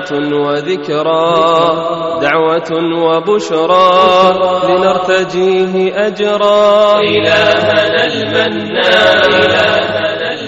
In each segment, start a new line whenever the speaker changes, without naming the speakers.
دعوة وذكرى دعوة وبشرى لنرتجيه أجرا إلهنا المنان.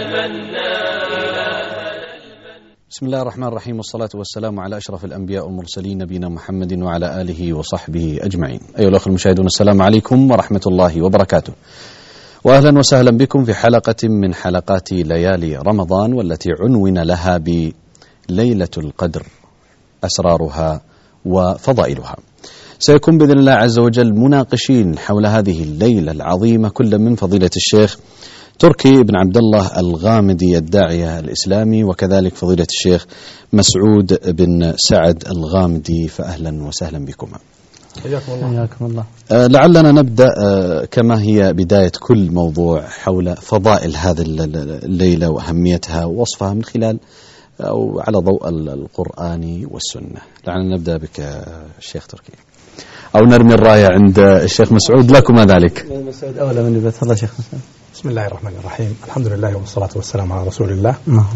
بسم الله الرحمن الرحيم، والصلاة والسلام على أشرف الأنبياء والمرسلين نبينا محمد وعلى آله وصحبه أجمعين. أيها الأخوة المشاهدون، السلام عليكم ورحمة الله وبركاته، وأهلا وسهلا بكم في حلقة من حلقات ليالي رمضان، والتي عنون لها بليلة القدر، أسرارها وفضائلها. سيكون بإذن الله عز وجل مناقشين حول هذه الليلة العظيمة، كل من فضيلة الشيخ تركي بن عبد الله الغامدي الداعية الإسلامي، وكذلك فضيلة الشيخ مسعود بن سعد الغامدي، فأهلا وسهلا بكما.
حياكم الله.
لعلنا نبدأ كما هي بداية كل موضوع حول فضائل هذه الليلة وأهميتها ووصفها من خلال أو على ضوء القرآن والسنة. لعلنا نبدأ بك الشيخ تركي، أو نرمي الراية عند الشيخ مسعود، لكم ذلك.
مسعود أولى من البيت. تفضل شيخ مسعود.
بسم الله الرحمن الرحيم، الحمد لله والصلاة والسلام على رسول الله.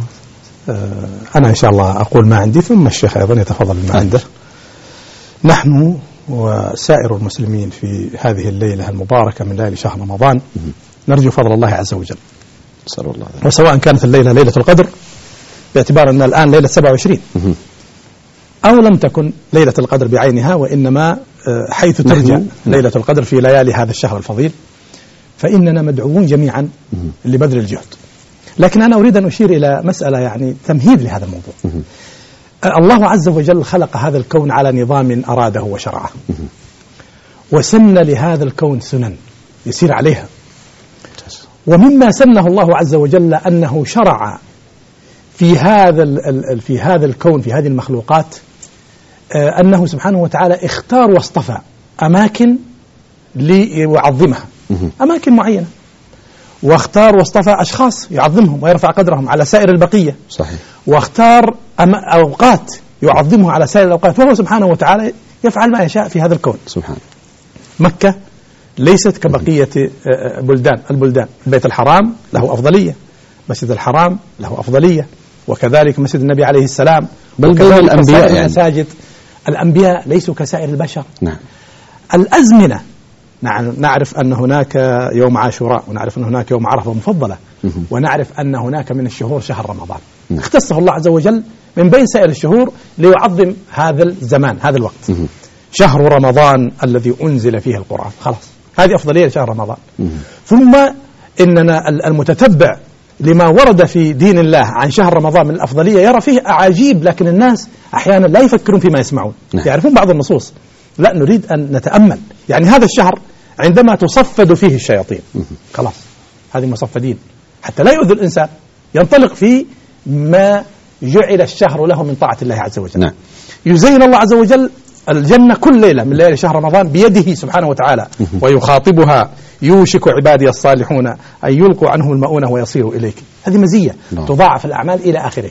أنا إن شاء الله أقول ما عندي، ثم الشيخ أيضا يتفضل ما عنده. نحن وسائر المسلمين في هذه الليلة المباركة من ليالي شهر رمضان نرجو فضل الله عز وجل، وسواء كانت الليلة ليلة القدر باعتبار أن الآن ليلة 27 أو لم تكن ليلة القدر بعينها، وإنما حيث ترجع ليلة القدر في ليالي هذا الشهر الفضيل، فإننا مدعوون جميعا لبذل الجهد. لكن أنا أريد أن أشير إلى مسألة يعني تمهيد لهذا الموضوع. الله عز وجل خلق هذا الكون على نظام أراده وشرعه، وسن لهذا الكون سنن يسير عليها. ومما سنه الله عز وجل أنه شرع في هذا الكون، في هذه المخلوقات، أنه سبحانه وتعالى اختار واصطفى أماكن ليعظمها، أماكن معينة، واختار واصطفى أشخاص يعظمهم ويرفع قدرهم على سائر البقية.
صحيح.
واختار أوقات يعظمها على سائر الأوقات، وهو سبحانه وتعالى يفعل ما يشاء في هذا الكون.
سبحان.
مكة ليست كبقية البلدان. البيت الحرام له أفضلية، مسجد الحرام له أفضلية، وكذلك مسجد النبي عليه السلام،
بل بين الأنبياء يعني.
المساجد الأنبياء ليسوا كسائر البشر.
نعم.
الأزمنة، نعرف أن هناك يوم عاشوراء، ونعرف أن هناك يوم عرفة مفضلة، ونعرف أن هناك من الشهور شهر رمضان اختصه الله عز وجل من بين سائر الشهور ليعظم هذا الزمان، هذا الوقت. شهر رمضان الذي أنزل فيه القرآن، خلاص هذه أفضلية لشهر رمضان. ثم إننا المتتبع لما ورد في دين الله عن شهر رمضان من الأفضلية يرى فيه أعاجيب، لكن الناس أحيانا لا يفكرون فيما يسمعون. يعرفون بعض النصوص، لا نريد أن نتأمل. يعني هذا الشهر عندما تصفد فيه الشياطين، خلاص هذه مصفدين حتى لا يؤذي الإنسان، ينطلق في ما جعل الشهر له من طاعة الله عز وجل.
نعم.
يزين الله عز وجل الجنة كل ليلة من ليالي شهر رمضان بيده سبحانه وتعالى، ويخاطبها: يوشك عبادي الصالحون أن يلقوا عنهم المؤونة ويصيروا إليك. هذه مزية تضاعف الأعمال إلى آخره.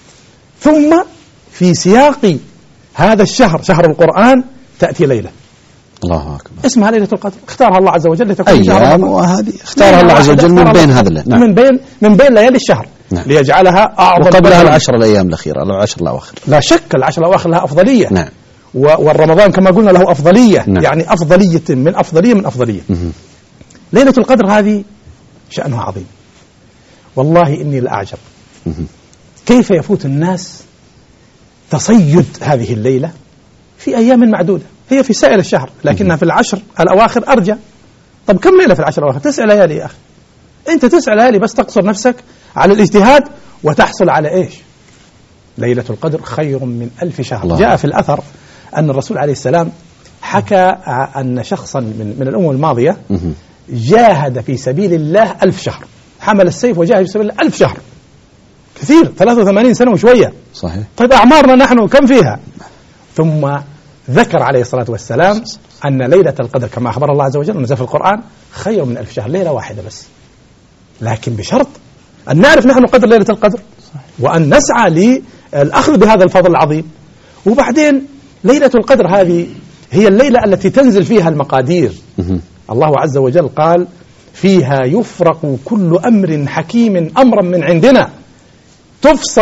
ثم في سياق هذا الشهر، شهر القرآن، تأتي ليلة
الله أكبر
اسمها ليلة القدر، اختارها الله عز وجل لتكون شهر رمضان،
وهذه اختارها الله عز وجل من بين هذا
من بين ليالي الشهر. نعم. ليجعلها أعظم،
وقبلها العشر الأيام الأخيرة، العشر الأواخر.
لا شك العشر الأواخر لها أفضلية.
نعم.
والرمضان كما قلنا له أفضلية.
نعم.
يعني أفضلية من أفضلية من أفضلية. ليلة القدر هذه شأنها عظيم، والله إني لأعجب كيف يفوت الناس تصيد هذه الليلة في أيام معدودة. هي في سائر الشهر، لكنها في العشر الأواخر أرجى. طب كم ليلة في العشر الأواخر؟ 9 ليالي يا أخي. أنت 9 ليالي بس تقصر نفسك على الاجتهاد وتحصل على إيش؟ ليلة القدر خير من 1000 شهر. الله. جاء في الأثر أن الرسول عليه السلام حكى أن شخصا من الأمم الماضية جاهد في سبيل الله 1000 شهر، حمل السيف وجاهد في سبيل الله 1000 شهر. كثير، 83 سنة وشوية.
صحيح.
طيب أعمارنا نحن كم فيها؟ ثم ذكر عليه الصلاة والسلام أن ليلة القدر كما أخبر الله عز وجل ونزل في القرآن خير من 1000 شهر، ليلة واحدة بس، لكن بشرط أن نعرف نحن قدر ليلة القدر وأن نسعى للأخذ بهذا الفضل العظيم. وبعدين ليلة القدر هذه هي الليلة التي تنزل فيها المقادير. الله عز وجل قال: فيها يفرق كل أمر حكيم أمرا من عندنا، تفصل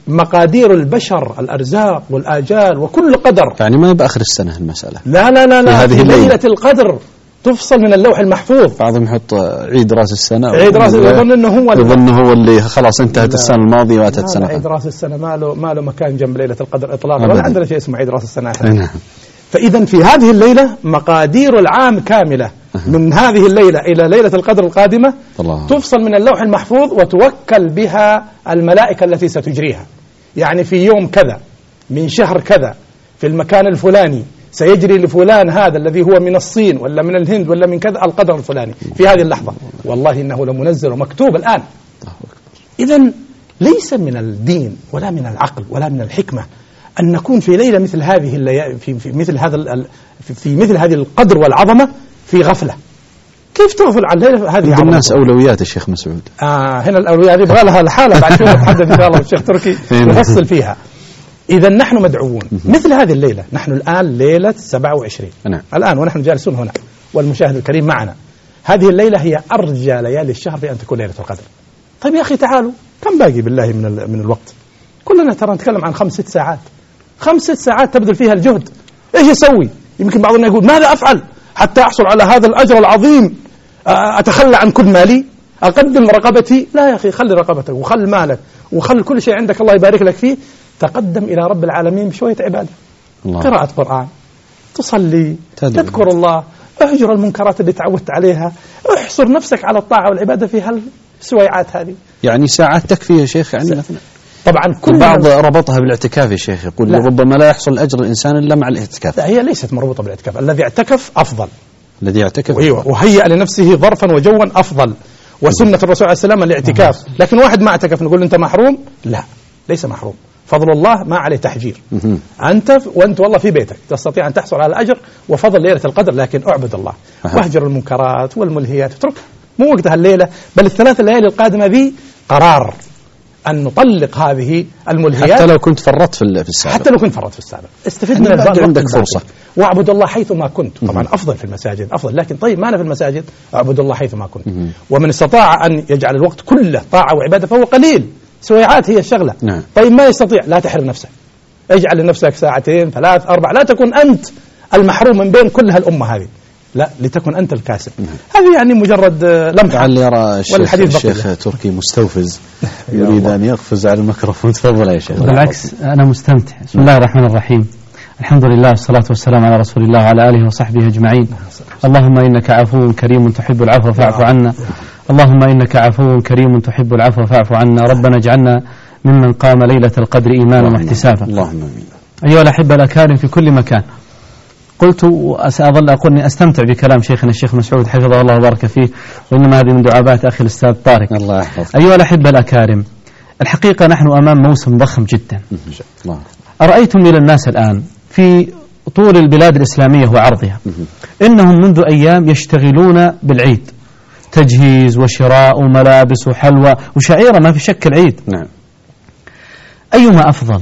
مقادير البشر، الأرزاق والآجال وكل قدر.
يعني ما يبقى آخر السنة المسألة.
لا لا لا لا، في ليلة القدر تفصل من اللوح المحفوظ.
بعضهم يحط عيد رأس السنة،
عيد رأس يظن انه
هو اللي خلاص انتهت السنة الماضية واتت سنة.
عيد رأس السنة ما له مكان جنب ليلة القدر اطلاقا، ولا عندنا شيء اسمه عيد رأس السنة.
نعم.
فإذا في هذه الليلة مقادير العام كاملة من هذه الليلة إلى ليلة القدر القادمة تفصل من اللوح المحفوظ وتوكل بها الملائكة التي ستجريها. يعني في يوم كذا من شهر كذا في المكان الفلاني سيجري لفلان هذا الذي هو من الصين ولا من الهند ولا من كذا القدر الفلاني في هذه اللحظة. والله إنه لمنزل ومكتوب الآن. إذن ليس من الدين ولا من العقل ولا من الحكمة أن نكون في ليلة مثل هذه في مثل هذه القدر والعظمة في غفلة. كيف تغفل عن ليلة هذه؟
الناس أولويات الشيخ مسعود.
هنا الأولويات يبغى لها الحالة، بعد شوي نتحدث إن شاء الله الشيخ تركي يفصل فيها. إذا نحن مدعوون مثل هذه الليلة. نحن الآن ليلة 27 الآن ونحن جالسون هنا والمشاهد الكريم معنا. هذه الليلة هي أرجى ليالي الشهر في أن تكون ليلة القدر. طيب يا أخي تعالوا، كم باقي بالله من الوقت؟ كلنا ترى نتكلم عن 5-6 ساعات. 5-6 ساعات تبذل فيها الجهد. إيش يسوي؟ يمكن بعضنا يقول ماذا أفعل حتى أحصل على هذا الأجر العظيم؟ أتخلى عن كل مالي؟ أقدم رقبتي؟ لا يا أخي، خلي رقبتك وخل مالك وخل كل شيء عندك الله يبارك لك فيه. تقدم إلى رب العالمين بشوية عبادة، قراءة قرآن، تصلي، تذكر الله، اهجر المنكرات اللي تعودت عليها، احصر نفسك على الطاعة والعبادة في هالسويعات هذه.
يعني ساعات تكفي يا شيخ؟ يعني مثلا
طبعا كل
بعض ربطها بالاعتكاف يا شيخ، يقول ربما لا يحصل أجر الإنسان إلا مع الاعتكاف.
لا، هي ليست مربوطة بالاعتكاف. الذي اعتكف أفضل،
الذي يعتكف
وهيأ لنفسه ظرفا وجوا أفضل، وسنة الرسول عليه السلام الاعتكاف. لكن واحد ما اعتكف نقول أنت محروم؟ لا، ليس محروم. فضل الله ما عليه تحجير. أنت والله في بيتك تستطيع أن تحصل على الأجر وفضل ليلة القدر، لكن أعبد الله واهجر المنكرات والملهيات، اتركها، مو وقتها الليلة، بل الثلاث الليالي القادمة ذي قرار أن نطلق هذه الملهيات.
حتى لو كنت فرطت في السابق.
حتى لو كنت فرطت في السابق، استفد من الوقت،
عندك فرصة.
واعبد الله حيث ما كنت. طبعا أفضل في المساجد أفضل، لكن طيب ما أنا في المساجد، أعبد الله حيث ما كنت. ومن استطاع أن يجعل الوقت كله طاعة وعبادة فهو قليل. سويعات هي الشغلة. طيب ما يستطيع، لا تحرم نفسك، اجعل لنفسك 2 3 4، لا تكن أنت المحروم من بين كل هالأمة هذه، لا، لتكن أنت الكاسب. هذه يعني مجرد لمحة.
لعل يرى الشيخ تركي مستوفز يريد أن يقفز على الميكروفون. تفضل يا شيخ.
بالعكس أنا مستمتع. بسم الله الرحمن الرحيم، الحمد لله والصلاة والسلام على رسول الله وعلى آله وصحبه أجمعين. اللهم إنك عفو كريم تحب العفو فاعف عنا. اللهم إنك عفو كريم تحب العفو فاعف عنا. ربنا اجعلنا ممن قام ليلة القدر إيمانا واحتسابا.
اللهم آمين.
أيها الأحبة الأكارم في كل مكان، قلت وسأظل أقول أني أستمتع بكلام شيخنا الشيخ مسعود حفظه الله وبارك فيه، وإنما هذه من دعابات أخي الأستاذ طارق.
الله يحفظك.
أيها الأحبة الأكارم، الحقيقة نحن أمام موسم ضخم جدا. أرأيتم إلى الناس الآن في طول البلاد الإسلامية وعرضها إنهم منذ أيام يشتغلون بالعيد، تجهيز وشراء وملابس وحلوى وشعيرة ما في شك العيد.
نعم.
أيما أفضل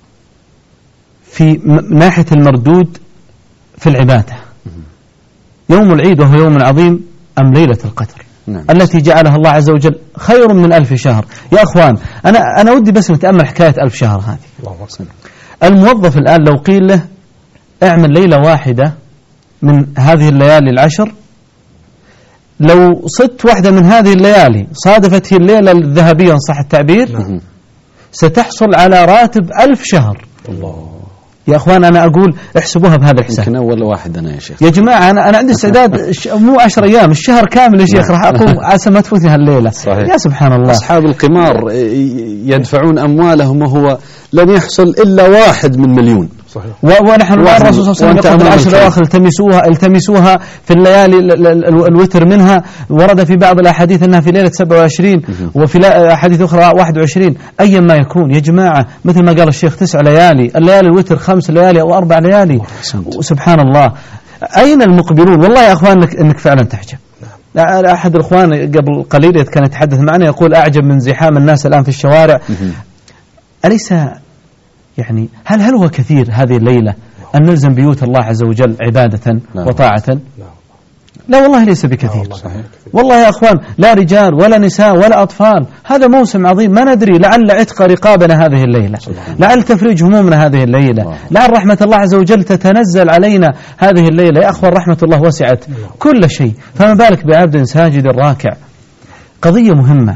في ناحية المردود في العبادة، يوم العيد وهو يوم عظيم أم ليلة القدر؟
نعم.
التي جعلها الله عز وجل خير من 1000 شهر. يا أخوان أنا ودي بس نتأمل حكاية 1000 شهر هذه. الموظف الآن لو قيل له اعمل ليلة واحدة من هذه الليالي العشر، لو صدت واحدة من هذه الليالي صادفت هي الليلة الذهبية إن صح التعبير، ستحصل على راتب 1000 شهر. الله. يا أخوان أنا أقول احسبوها بهذا الحساب.
يمكن أول واحد أنا يا شيخ.
يا جماعة أنا عندي استعداد مو 10 أيام، الشهر كامل يا شيخ راح أقوم عسى ما تفوتني هالليلة.
صحيح.
يا سبحان الله.
أصحاب القمار يدفعون أموالهم وهو لن يحصل إلا 1 من مليون.
صحيح. ونحن الرسول صلى الله عليه وسلم يقول العشر الأواخر التمسوها في الليالي الوتر منها. ورد في بعض الأحاديث أنها في ليلة 27 وفي أحاديث أخرى 21. أيا ما يكون يا جماعة، مثل ما قال الشيخ 9 ليالي، الليالي الوتر 5 ليالي أو 4 ليالي. سبحان الله. أين المقبلون؟ والله يا أخوان إنك فعلا تعجب. أحد الأخوان قبل قليل كان يتحدث معنا يقول أعجب من زحام الناس الآن في الشوارع. أليس يعني هل هو كثير هذه الليلة أن نلزم بيوت الله عز وجل عبادة وطاعة؟ لا والله ليس بكثير. والله يا أخوان لا رجال ولا نساء ولا أطفال، هذا موسم عظيم، ما ندري لعل عتق رقابنا هذه الليلة، لعل تفريج همومنا هذه الليلة، لعل رحمة الله عز وجل تتنزل علينا هذه الليلة. يا أخوان رحمة الله وسعت كل شيء، فما بالك بعبد ساجد راكع. قضية مهمة،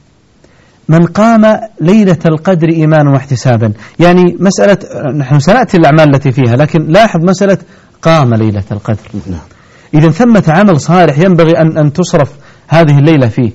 من قام ليلة القدر إيمانا واحتسابا، يعني مسألة نحن سنأتي الأعمال التي فيها، لكن لاحظ مسألة قام ليلة القدر. إذا ثمة عمل صالح ينبغي أن تصرف هذه الليلة فيه.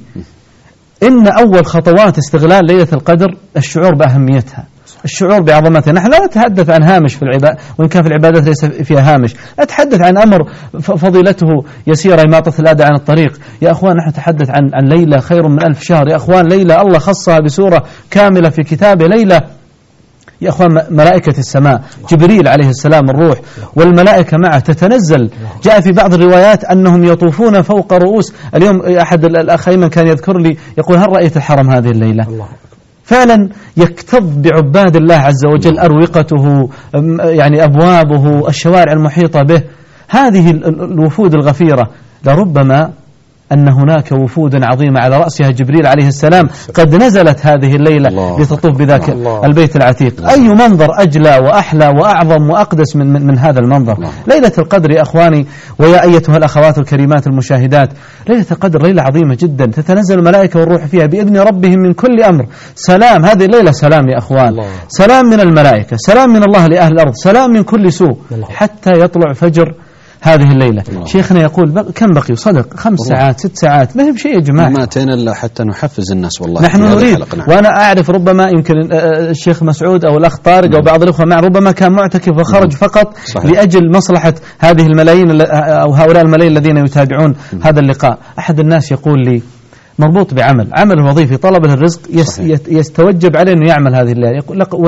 إن أول خطوات استغلال ليلة القدر الشعور بأهميتها، الشعور بعظمتها. نحن لا نتحدث عن هامش في العبادة، وإن كان في العبادات ليس فيها هامش، أتحدث عن أمر فضيلته يسير إماطة الأذى عن الطريق. يا أخوان نحن نتحدث عن ليلة خير من 1000 شهر. يا أخوان ليلة الله خصها بسورة كاملة في كتابه. ليلة يا أخوان ملائكة السماء، جبريل عليه السلام الروح والملائكة معه تتنزل. جاء في بعض الروايات أنهم يطوفون فوق رؤوس. اليوم أحد الأخ أيمن كان يذكر لي يقول هل رأيت الحرم هذه الليلة؟ فعلا يكتظ بعباد الله عز وجل، أروقته يعني أبوابه، الشوارع المحيطة به. هذه الوفود الغفيرة لربما أن هناك وفود عظيمة على رأسها جبريل عليه السلام قد نزلت هذه الليلة لتطوف بذاك البيت العتيق. أي منظر أجلى وأحلى وأعظم وأقدس من هذا المنظر. ليلة القدر يا أخواني ويا أيتها الأخوات الكريمات المشاهدات، ليلة القدر ليلة عظيمة جدا، تتنزل الملائكة والروح فيها بإذن ربهم من كل أمر. سلام، هذه الليلة سلام يا أخوان، سلام من الملائكة، سلام من الله لأهل الأرض، سلام من كل سوء حتى يطلع فجر هذه الليلة. شيخنا يقول كم بقي؟ صدق 5 ساعات 6 ساعات، ما هي بشيء يا جماعة.
ما أتينا إلا حتى نحفز الناس والله.
نحن نريد، وأنا أعرف ربما يمكن الشيخ مسعود أو الأخ طارق أو بعض الأخوة مع ربما كان معتكف وخرج فقط لأجل مصلحة هذه الملايين أو هؤلاء الملايين الذين يتابعون هذا اللقاء. أحد الناس يقول لي مربوط بعمل وظيفي، طلب الرزق يستوجب عليه أنه يعمل هذه الليلة. يقول لك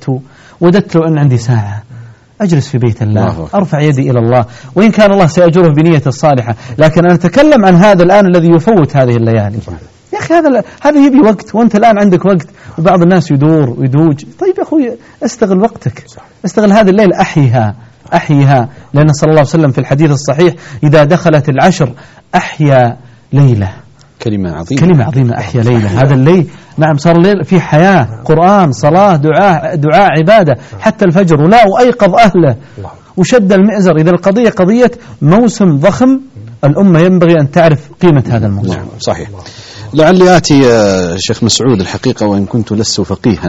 وددت له أن عندي ساعة أجلس في بيت الله، أرفع يدي إلى الله، وإن كان الله سيأجره بنية الصالحة، لكن أنا أتكلم عن هذا الآن الذي يفوت هذه الليالي. يا أخي هذا يبي وقت، وأنت الآن عندك وقت، وبعض الناس يدور ويدوج. طيب يا أخوي استغل وقتك، استغل هذه الليلة، أحيها، لأن صلى الله عليه وسلم في الحديث الصحيح إذا دخلت العشر أحيا ليلة.
كلمة عظيمة
أحيا ليلة. هذا الليل نعم صار الليل في حياة، قرآن، صلاة، دعاء، عبادة حتى الفجر، ولا وأيقظ أهله وشد المئزر. إذا القضية قضية موسم ضخم، الأمة ينبغي أن تعرف قيمة هذا الموسم.
نعم صحيح. لعلي آتي شيخ مسعود الحقيقة، وإن كنت لست فقيها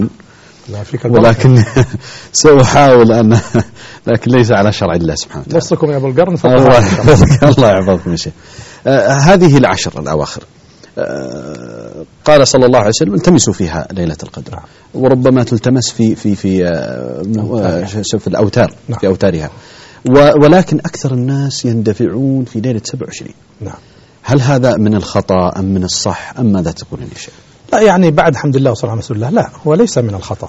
ولكن سأحاول أن لكن ليس على شرع الله سبحانه وتعالى.
نصكم يا أبو القرن.
الله يحفظكم يا شيخ. هذه العشر الأواخر قال صلى الله عليه وسلم التمسوا فيها ليلة القدر، وربما تلتمس في الأوتار، في أوتارها، ولكن أكثر الناس يندفعون في ليلة 27.
نعم.
هل هذا من الخطأ أم من الصح أم ماذا تقولون يا شيخ؟
لا يعني بعد حمد الله والصلاة على رسول الله، لا هو ليس من الخطأ.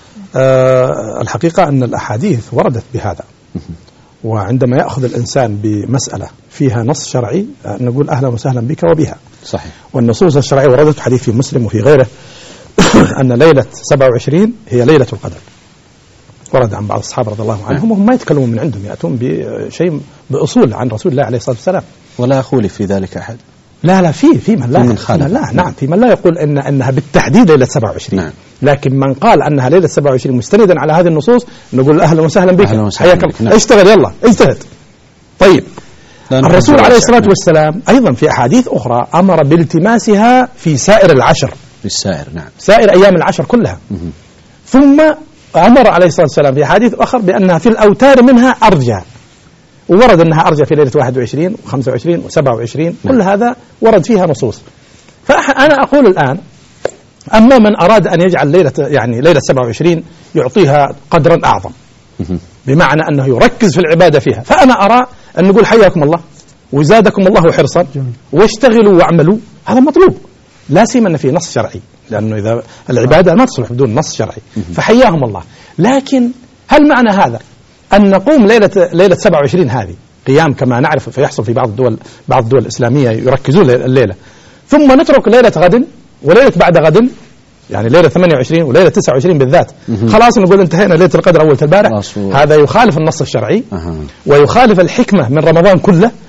الحقيقة أن الأحاديث وردت بهذا، وعندما يأخذ الإنسان بمسألة فيها نص شرعي نقول أهلا وسهلا بك وبها.
صحيح. والنصوص
الشرعية وردت، حديث في مسلم وفي غيره أن ليلة 27 هي ليلة القدر. ورد عن بعض الصحابة رضي الله عنهم وهم ما يتكلمون من عندهم، يأتون بشيء بأصول عن رسول الله عليه الصلاة والسلام.
ولا يخولف في ذلك أحد.
لا في من لا نعم في من لا يقول أنها بالتحديد ليلة 27. نعم. لكن من قال أنها ليلة 27 مستندا على هذه النصوص نقول أهلا وسهلا بك، حياك الله. نعم. اشتغل يلا اجتهد. طيب الرسول عليه الصلاة والسلام أيضا في أحاديث أخرى أمر بالتماسها في سائر العشر،
في السائر نعم،
سائر أيام العشر كلها. ثم أمر عليه الصلاة والسلام في حديث آخر بأنها في الأوتار منها أرجى، وورد أنها أرجى في ليلة 21 و25 و27. كل هذا ورد فيها نصوص. فأنا أقول الآن أما من أراد أن يجعل ليلة 27 يعطيها قدرا أعظم، بمعنى أنه يركز في العبادة فيها، فأنا أرى أن نقول حياكم الله وزادكم الله حرصا واشتغلوا واعملوا، هذا مطلوب، لا سيما أن في نص شرعي، لأنه إذا العبادة ما تصلح بدون نص شرعي، فحياهم الله. لكن هل معنى هذا أن نقوم ليلة 27 هذه قيام كما نعرف فيحصل في بعض الدول الإسلامية يركزون الليلة، ثم نترك ليلة غد وليلة بعد غد، يعني ليلة 28 وليلة 29 بالذات، خلاص نقول انتهينا ليلة القدر أول البارح؟ هذا يخالف النص الشرعي ويخالف الحكمة من رمضان كله،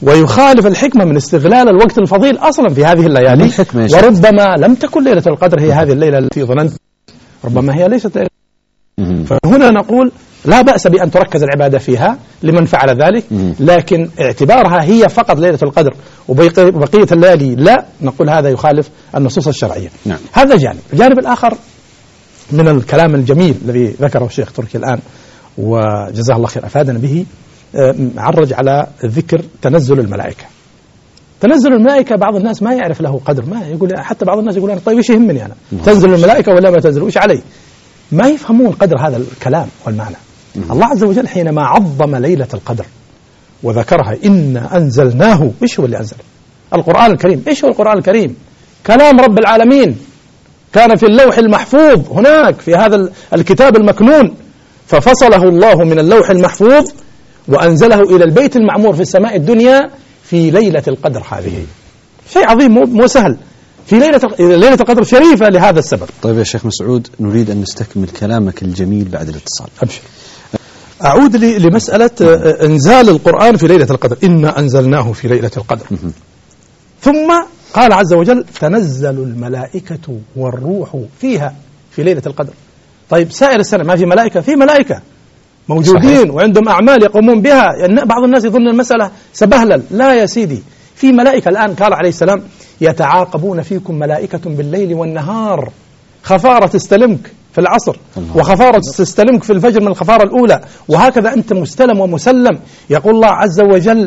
ويخالف الحكمة من استغلال الوقت الفضيل أصلا في هذه الليالي. وربما لم تكن ليلة القدر هي هذه الليلة التي ظننت، ربما هي ليست ليلة. فهنا نقول لا بأس بأن تركز العبادة فيها لمن فعل ذلك، لكن اعتبارها هي فقط ليلة القدر وبقية الليالي لا، نقول هذا يخالف النصوص الشرعية.
نعم.
هذا جانب. الجانب الآخر من الكلام الجميل الذي ذكره الشيخ تركي الآن وجزاه الله خير أفادنا به، عرج على ذكر تنزل الملائكة. تنزل الملائكة بعض الناس ما يعرف له قدر، ما يقول، حتى بعض الناس يقولون طيب ايش يهمني أنا تنزل الملائكة ولا ما تنزل، ايش علي؟ ما يفهمون قدر هذا الكلام والمعنى. الله عز وجل حينما عظم ليلة القدر وذكرها إنا أنزلناه، ايش هو اللي أنزل؟ القرآن الكريم. ايش هو القرآن الكريم؟ كلام رب العالمين، كان في اللوح المحفوظ هناك في هذا الكتاب المكنون، ففصله الله من اللوح المحفوظ وأنزله إلى البيت المعمور في السماء الدنيا في ليلة القدر. هذه شيء عظيم مو سهل، في ليلة القدر شريفة لهذا السبب.
طيب يا شيخ مسعود، نريد أن نستكمل كلامك الجميل بعد الاتصال.
أبشر. أعود لمسألة إنزال القرآن في ليلة القدر، إنا أنزلناه في ليلة القدر. ثم قال عز وجل تنزل الملائكة والروح فيها في ليلة القدر. طيب سائر السنة ما في ملائكة؟ في ملائكة موجودين صحيح. وعندهم أعمال يقومون بها. يعني بعض الناس يظن المسألة سبهلل، لا يا سيدي، في ملائكة الآن قال عليه السلام يتعاقبون فيكم ملائكة بالليل والنهار، خفارة تستلمك في العصر وخفارة تستلمك في الفجر من الخفارة الأولى، وهكذا أنت مستلم ومسلم. يقول الله عز وجل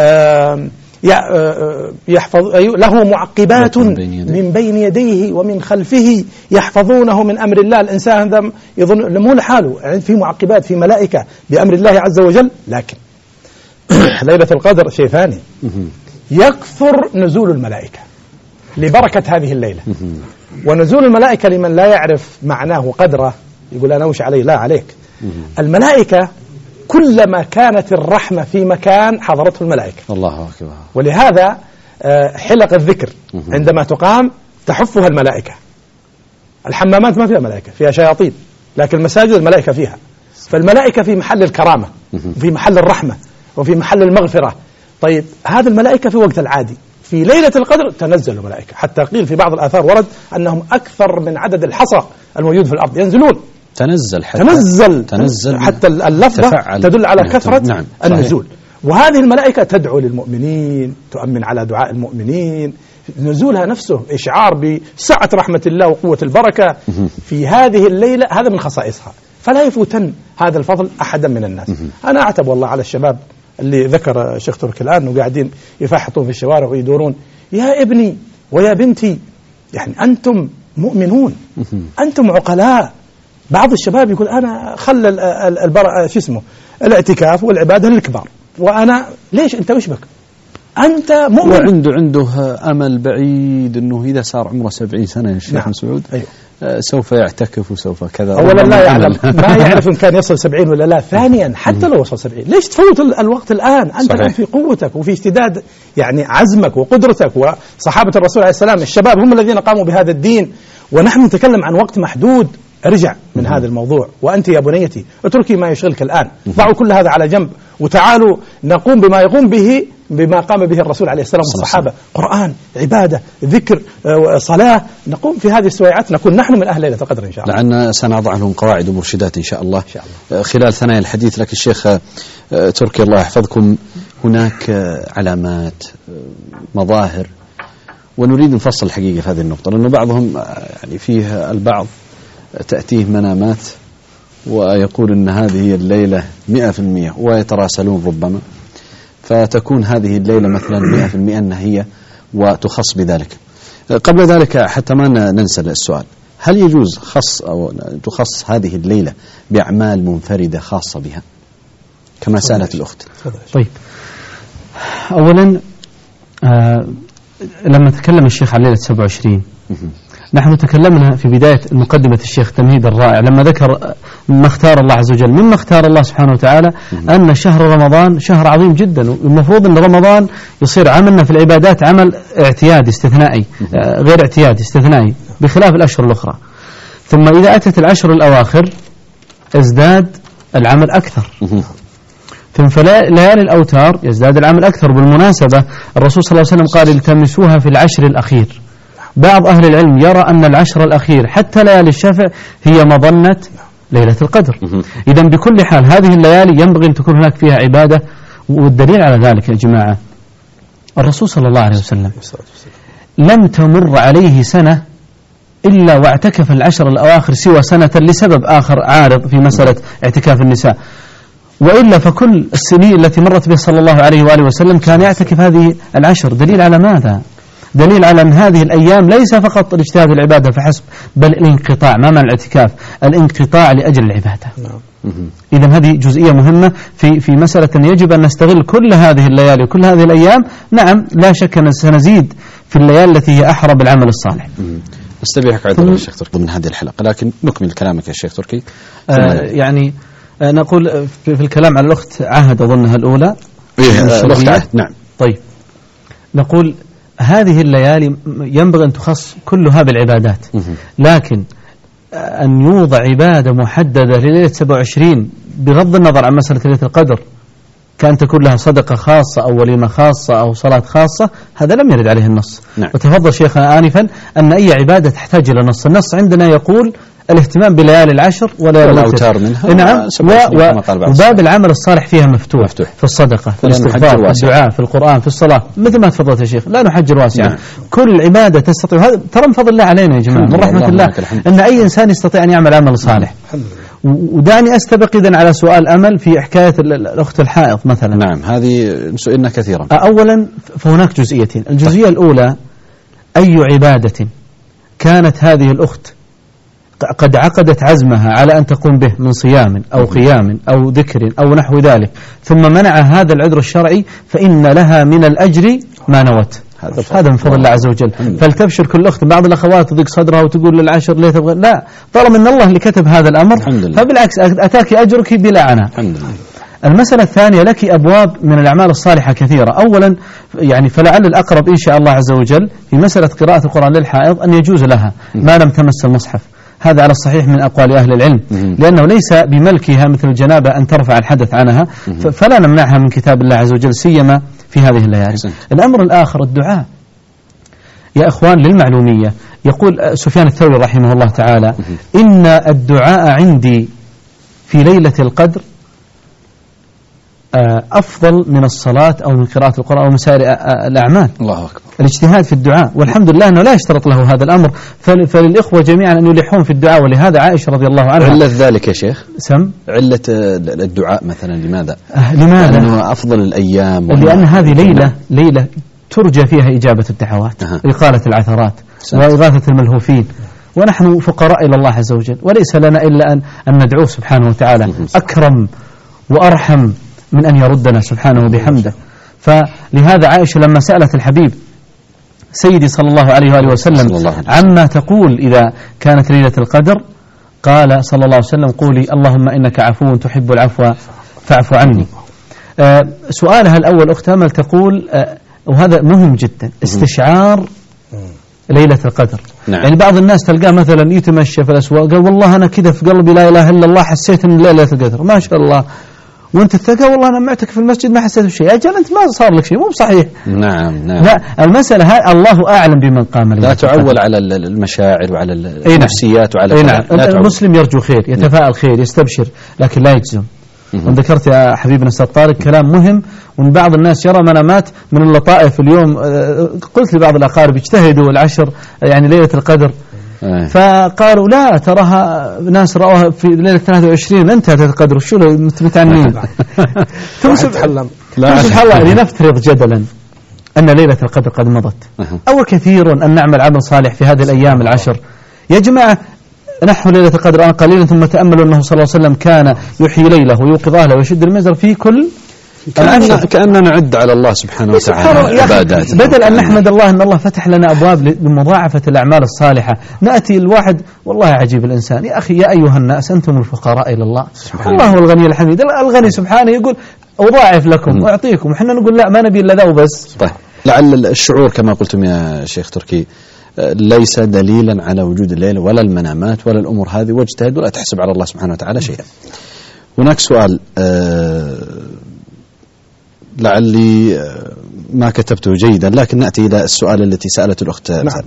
يحفظ له معقبات من بين يديه ومن خلفه يحفظونه من أمر الله. الإنسان هذا يظن مو لحاله، يعني في معقبات، في ملائكة بأمر الله عز وجل. لكن ليلة القدر شيء ثاني، يكثر نزول الملائكة لبركة هذه الليلة. ونزول الملائكة لمن لا يعرف معناه وقدره يقول أنا وش علي، لا عليك. الملائكة كلما كانت الرحمة في مكان حضرته الملائكة.
الله أكبر.
ولهذا حلق الذكر عندما تقام تحفها الملائكة. الحمامات ما فيها ملائكة، فيها شياطين، لكن المساجد الملائكة فيها. فالملائكة في محل الكرامة وفي محل الرحمة وفي محل المغفرة. طيب هذا الملائكة في وقت العادي، في ليلة القدر تنزل الملائكة، حتى قيل في بعض الآثار ورد أنهم أكثر من عدد الحصى الموجود في الأرض، ينزلون. تنزل حتى اللفظة تدل على كثرة النزول. وهذه الملائكة تدعو للمؤمنين، تؤمن على دعاء المؤمنين. نزولها نفسه إشعار بسعة رحمة الله وقوة البركة في هذه الليلة، هذا من خصائصها. فلا يفوتن هذا الفضل أحدا من الناس. أنا أعتب والله على الشباب اللي ذكر الشيخ تركي الآن وقاعدين يفحطون في الشوارع ويدورون. يا ابني ويا بنتي، يعني أنتم مؤمنون، أنتم عقلاء. بعض الشباب يقول أنا خل الاعتكاف والعبادة للكبار، وأنا ليش؟ أنت وش بك؟ أنت مؤمن.
وعنده أمل بعيد أنه إذا صار عمره 70 سنة يا شيخ مسعود سوف يعتكف وسوف كذا.
أولا لا يعلم، ما يعرف إن كان يصل 70 ولا لا. ثانيا حتى لو وصل 70 ليش تفوت الوقت الآن؟ أنت الآن في قوتك وفي اشتداد يعني عزمك وقدرتك. وصحابة الرسول عليه السلام الشباب هم الذين قاموا بهذا الدين، ونحن نتكلم عن وقت محدود. ارجع من هذا الموضوع، وأنت يا بنيتي اتركي ما يشغلك الآن، ضعوا كل هذا على جنب وتعالوا نقوم بما يقوم به، بما قام به الرسول عليه السلام والصحابة. قرآن، عبادة، ذكر، صلاة، نقوم في هذه السويعات، نكون نحن من أهل ليلة القدر إن شاء الله.
لعلنا سنضع لهم قواعد ومرشدات إن شاء الله. خلال ثنايا الحديث لك الشيخ تركي الله يحفظكم، هناك علامات، مظاهر، ونريد نفصل الحقيقة في هذه النقطة، لأنه بعضهم يعني فيه البعض تأتيه منامات ويقول أن هذه هي الليلة 100%، ويتراسلون ربما، فتكون هذه الليلة مثلا 100% أنها هي وتخص بذلك. قبل ذلك حتى ما ننسى السؤال، هل يجوز أو تخص هذه الليلة بأعمال منفردة خاصة بها كما سألت الأخت؟
طيب، أولا لما تكلم الشيخ عن ليلة 27 نحن تكلمنا في بداية مقدمة الشيخ تمهيد الرائع لما ذكر ما اختار الله عز وجل. مما اختار الله سبحانه وتعالى أن شهر رمضان شهر عظيم جدا، والمفروض أن رمضان يصير عملنا في العبادات عمل اعتيادي استثنائي، غير اعتيادي استثنائي، بخلاف الأشهر الأخرى. ثم إذا أتت العشر الأواخر ازداد العمل أكثر. ثم في ليالي الأوتار يزداد العمل أكثر. بالمناسبة الرسول صلى الله عليه وسلم قال التمسوها في العشر الأخير. بعض أهل العلم يرى أن العشر الأخير حتى ليالي الشفع هي مظنة ليلة القدر. إذن بكل حال هذه الليالي ينبغي أن تكون هناك فيها عبادة. والدليل على ذلك يا جماعة الرسول صلى الله عليه وسلم لم تمر عليه سنة إلا واعتكف العشر الأواخر سوى سنة لسبب آخر عارض في مسألة اعتكاف النساء، وإلا فكل السنين التي مرت به صلى الله عليه وآله وسلم كان يعتكف هذه العشر. دليل على ماذا؟ دليل على أن هذه الأيام ليس فقط الاجتهاد العبادة فحسب، بل الانقطاع. ما معنى الاعتكاف؟ الانقطاع لأجل العبادة. إذن هذه جزئية مهمة في مسألة أن يجب أن نستغل كل هذه الليالي وكل هذه الأيام. نعم لا شك أن سنزيد في الليالي التي هي أحرى بالعمل الصالح.
استبيحك عذرا الشيخ تركي من هذه الحلقة، لكن نكمل كلامك يا شيخ تركي.
يعني نقول في الكلام على الأخت عهد أظنها الأولى.
الأخت عهد نعم.
طيب نقول هذه الليالي ينبغي أن تخص كلها بالعبادات، لكن أن يوضع عبادة محددة لليلة 27 بغض النظر عن مسألة ليلة القدر كان تكون لها صدقة خاصة أو وليمة خاصة أو صلاة خاصة، هذا لم يرد عليه النص.
نعم.
وتفضل شيخنا آنفا أن أي عبادة تحتاج إلى نص. النص عندنا يقول الاهتمام بليالي العشر وليالي
الأوتار منها.
نعم. وباب العمل الصالح فيها مفتوح. في الصدقة، في الاستغفار، في الدعاء، في القرآن، في الصلاة، مثل ما تفضلت يا شيخ، لا نحجر واسعا.
نعم.
كل عبادة تستطيع. هذا ترى من فضل الله علينا يا جماعة، من رحمة الله أن أي إنسان يستطيع أن يعمل عمل صالح. ودعني أستبق إذن على سؤال أمل في حكاية الأخت الحائض مثلا.
نعم هذه سئلنا كثيرا.
أولا فهناك جزئيتين. الجزئية الأولى أي عبادة كانت هذه الأخت قد عقدت عزمها على أن تقوم به من صيام أو قيام أو ذكر أو نحو ذلك ثم منع هذا العذر الشرعي فإن لها من الأجر ما نوت. هذا من فضل الله عز وجل. فلتبشر كل أخت. بعض الأخوات تضيق صدرها وتقول للعشر ليه تبغى، لا، طالما أن الله اللي كتب هذا الأمر فبالعكس أتاك أجرك بلا عناء. المسألة الثانية لك أبواب من الأعمال الصالحة كثيرة. أولا يعني فلعل الأقرب إن شاء الله عز وجل في مسألة قراءة القرآن للحائض أن يجوز لها ما لم تمس المصحف. هذا على الصحيح من أقوال أهل العلم، لأنه ليس بملكها مثل الجنابة أن ترفع الحدث عنها، فلا نمنعها من كتاب الله عز وجل سيما في هذه الليالي. الأمر الآخر الدعاء يا أخوان للمعلومية. يقول سفيان الثوري رحمه الله تعالى إن الدعاء عندي في ليلة القدر أفضل من الصلاة أو من قراءة القرآن أو من سائر الأعمال.
الله أكبر.
الاجتهاد في الدعاء، والحمد لله أنه لا يشترط له هذا الأمر، فللإخوة جميعا أن يلحون في الدعاء. ولهذا عائشة رضي الله عنها.
علة ذلك يا شيخ؟
علة
الدعاء مثلا لماذا؟
لماذا؟
لأنه أفضل الأيام.
لأن هذه ليلة ترجى فيها إجابة الدعوات وإقالة العثرات وإغاثة الملهوفين، ونحن فقراء إلى الله عز وجل، وليس لنا إلا أن ندعوه سبحانه وتعالى. أكرم وأرحم من أن يردنا سبحانه بحمده. فلهذا عائشة لما سألت الحبيب سيدي صلى الله عليه وآله وسلم عما تقول إذا كانت ليلة القدر، قال صلى الله عليه وسلم قولي اللهم إنك عفو تحب العفو فاعف عني. سؤالها الأول أخت أمل تقول وهذا مهم جدا استشعار ليلة القدر.
نعم.
يعني بعض الناس تلقاه مثلا يتمشى في الأسواق قال والله أنا كذا في قلبي لا إله إلا الله حسيت أن ليلة القدر ما شاء الله، وانت تلقى والله انا معتك في المسجد ما حسيت بشيء. اجل انت ما صار لك شيء، مو بصحيح.
نعم.
لا المساله هاي الله اعلم بمن قام ليلة
لا تعول على المشاعر وعلى النفسيات وعلى
نعم. المسلم يرجو خير، يتفاءل خير، يستبشر، لكن لا يجزم. وذكرت يا حبيبنا استاذ طارق كلام مهم، وان بعض الناس يرى منامات من اللطائف. اليوم قلت لبعض الاقارب اجتهدوا العشر يعني ليله القدر، فقالوا لا تراها ناس رأوها في ليلة 23 انتهت القدر شو متعنين. ثم سبحان الله لنفترض جدلا أن ليلة القدر قد مضت أو كثير أن نعمل عمل صالح في هذه الأيام العشر. يا جماعة نحو ليلة القدر الآن قليلا ثم تأملوا أنه صلى الله عليه وسلم كان يحيي ليله ويوقظ أهله ويشد المزر في كل
كأننا نعد على الله سبحانه وتعالى عبادات.
بدل أن نحمد الله أن الله فتح لنا أبواب لمضاعفة الأعمال الصالحة، نأتي الواحد والله عجيب الإنسان يا أخي يا أيها الناس أنتم الفقراء إلى الله، الله هو الغني الحميد. الغني سبحانه يقول أضاعف لكم وأعطيكم، وحنا نقول لا ما نبي إلا ذا وبس.
طيب لعل الشعور كما قلتم يا شيخ تركي ليس دليلا على وجود الليل ولا المنامات ولا الأمور هذه، واجتهد ولا تحسب على الله سبحانه وتعالى شيئا. هناك سؤال لعلي ما كتبته جيدا، لكن نأتي إلى السؤال التي سألت الأخت.
نعم.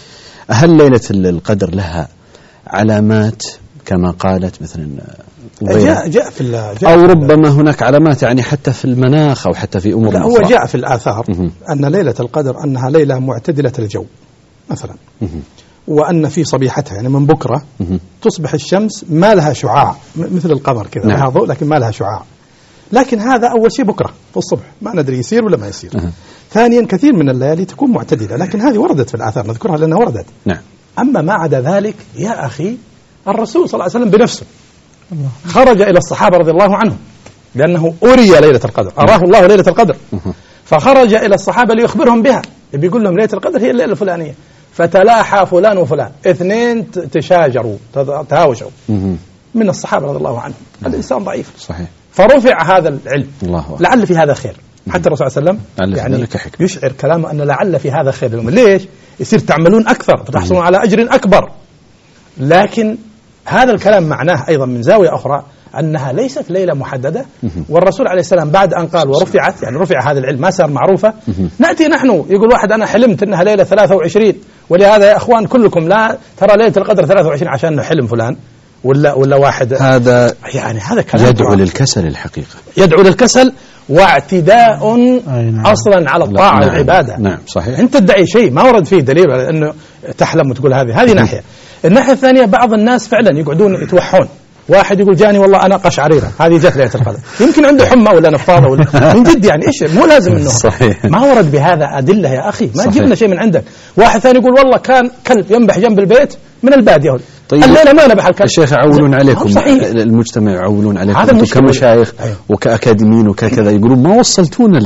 هل ليلة القدر لها علامات كما قالت مثلا
جاء في
أو ربما هناك علامات يعني حتى في المناخ أو حتى في أمور
هو جاء في الآثار أن ليلة القدر أنها ليلة معتدلة الجو مثلا، وأن في صبيحتها يعني من بكرة تصبح الشمس ما لها شعاع مثل القمر كذا، لها ضوء لكن ما لها شعاع. لكن هذا أول شيء بكرة في الصبح، ما ندري يصير ولا ما يصير. ثانيا كثير من الليالي تكون معتدلة، لكن هذه وردت في الآثار نذكرها لأنها وردت.
نعم.
أما ما عدا ذلك يا أخي الرسول صلى الله عليه وسلم بنفسه خرج إلى الصحابة رضي الله عنهم لأنه أري ليلة القدر، أراه الله ليلة القدر، فخرج إلى الصحابة ليخبرهم بها، بيقول لهم ليلة القدر هي الليلة الفلانية، فتلاحى فلان وفلان، اثنين تشاجروا تهاوشوا من الصحابة رضي الله عنهم. هذا الإنسان ضعيف صحيح، فرفع هذا العلم. لعل في هذا خير. حتى الرسول صلى الله عليه وسلم يعني يشعر كلامه أن لعل في هذا خير لهم. ليش؟ يصير تعملون أكثر فتحصلون على أجر أكبر. لكن هذا الكلام معناه أيضا من زاوية أخرى أنها ليست ليلة محددة، والرسول عليه السلام بعد أن قال ورفعت يعني رفع هذا العلم ما صار معروفة، نأتي نحن يقول واحد أنا حلمت أنها ليلة 23، ولهذا يا أخوان كلكم لا ترى ليلة القدر 23 عشان حلم فلان ولا واحد.
هذا
يعني هذا كلام
يدعو للكسل الحقيقة،
يدعو للكسل واعتداء أصلا على الطاعة والعبادة.
نعم صحيح.
أنت تدعي شيء ما ورد فيه دليل على أنه تحلم وتقول هذه ناحية. الناحية الثانية بعض الناس فعلا يقعدون يتوحون، واحد يقول جاني والله أنا قشعريرة، هذه جت ليلة القدر، يمكن عنده حمى ولا نفاضة ولا من جد يعني إيش، مو لازم إنه
صحيح.
ما ورد بهذا أدلة يا أخي، ما جبنا شيء من عندك. واحد ثاني يقول والله كان كلب ينبح جنب البيت من البادية،
طيب
الليلة ما نبح الكلب.
الشيخ يعولون عليكم، المجتمع يعولون عليكم كمشايخ وكأكاديميين وكذا، يقولون ما وصلتونا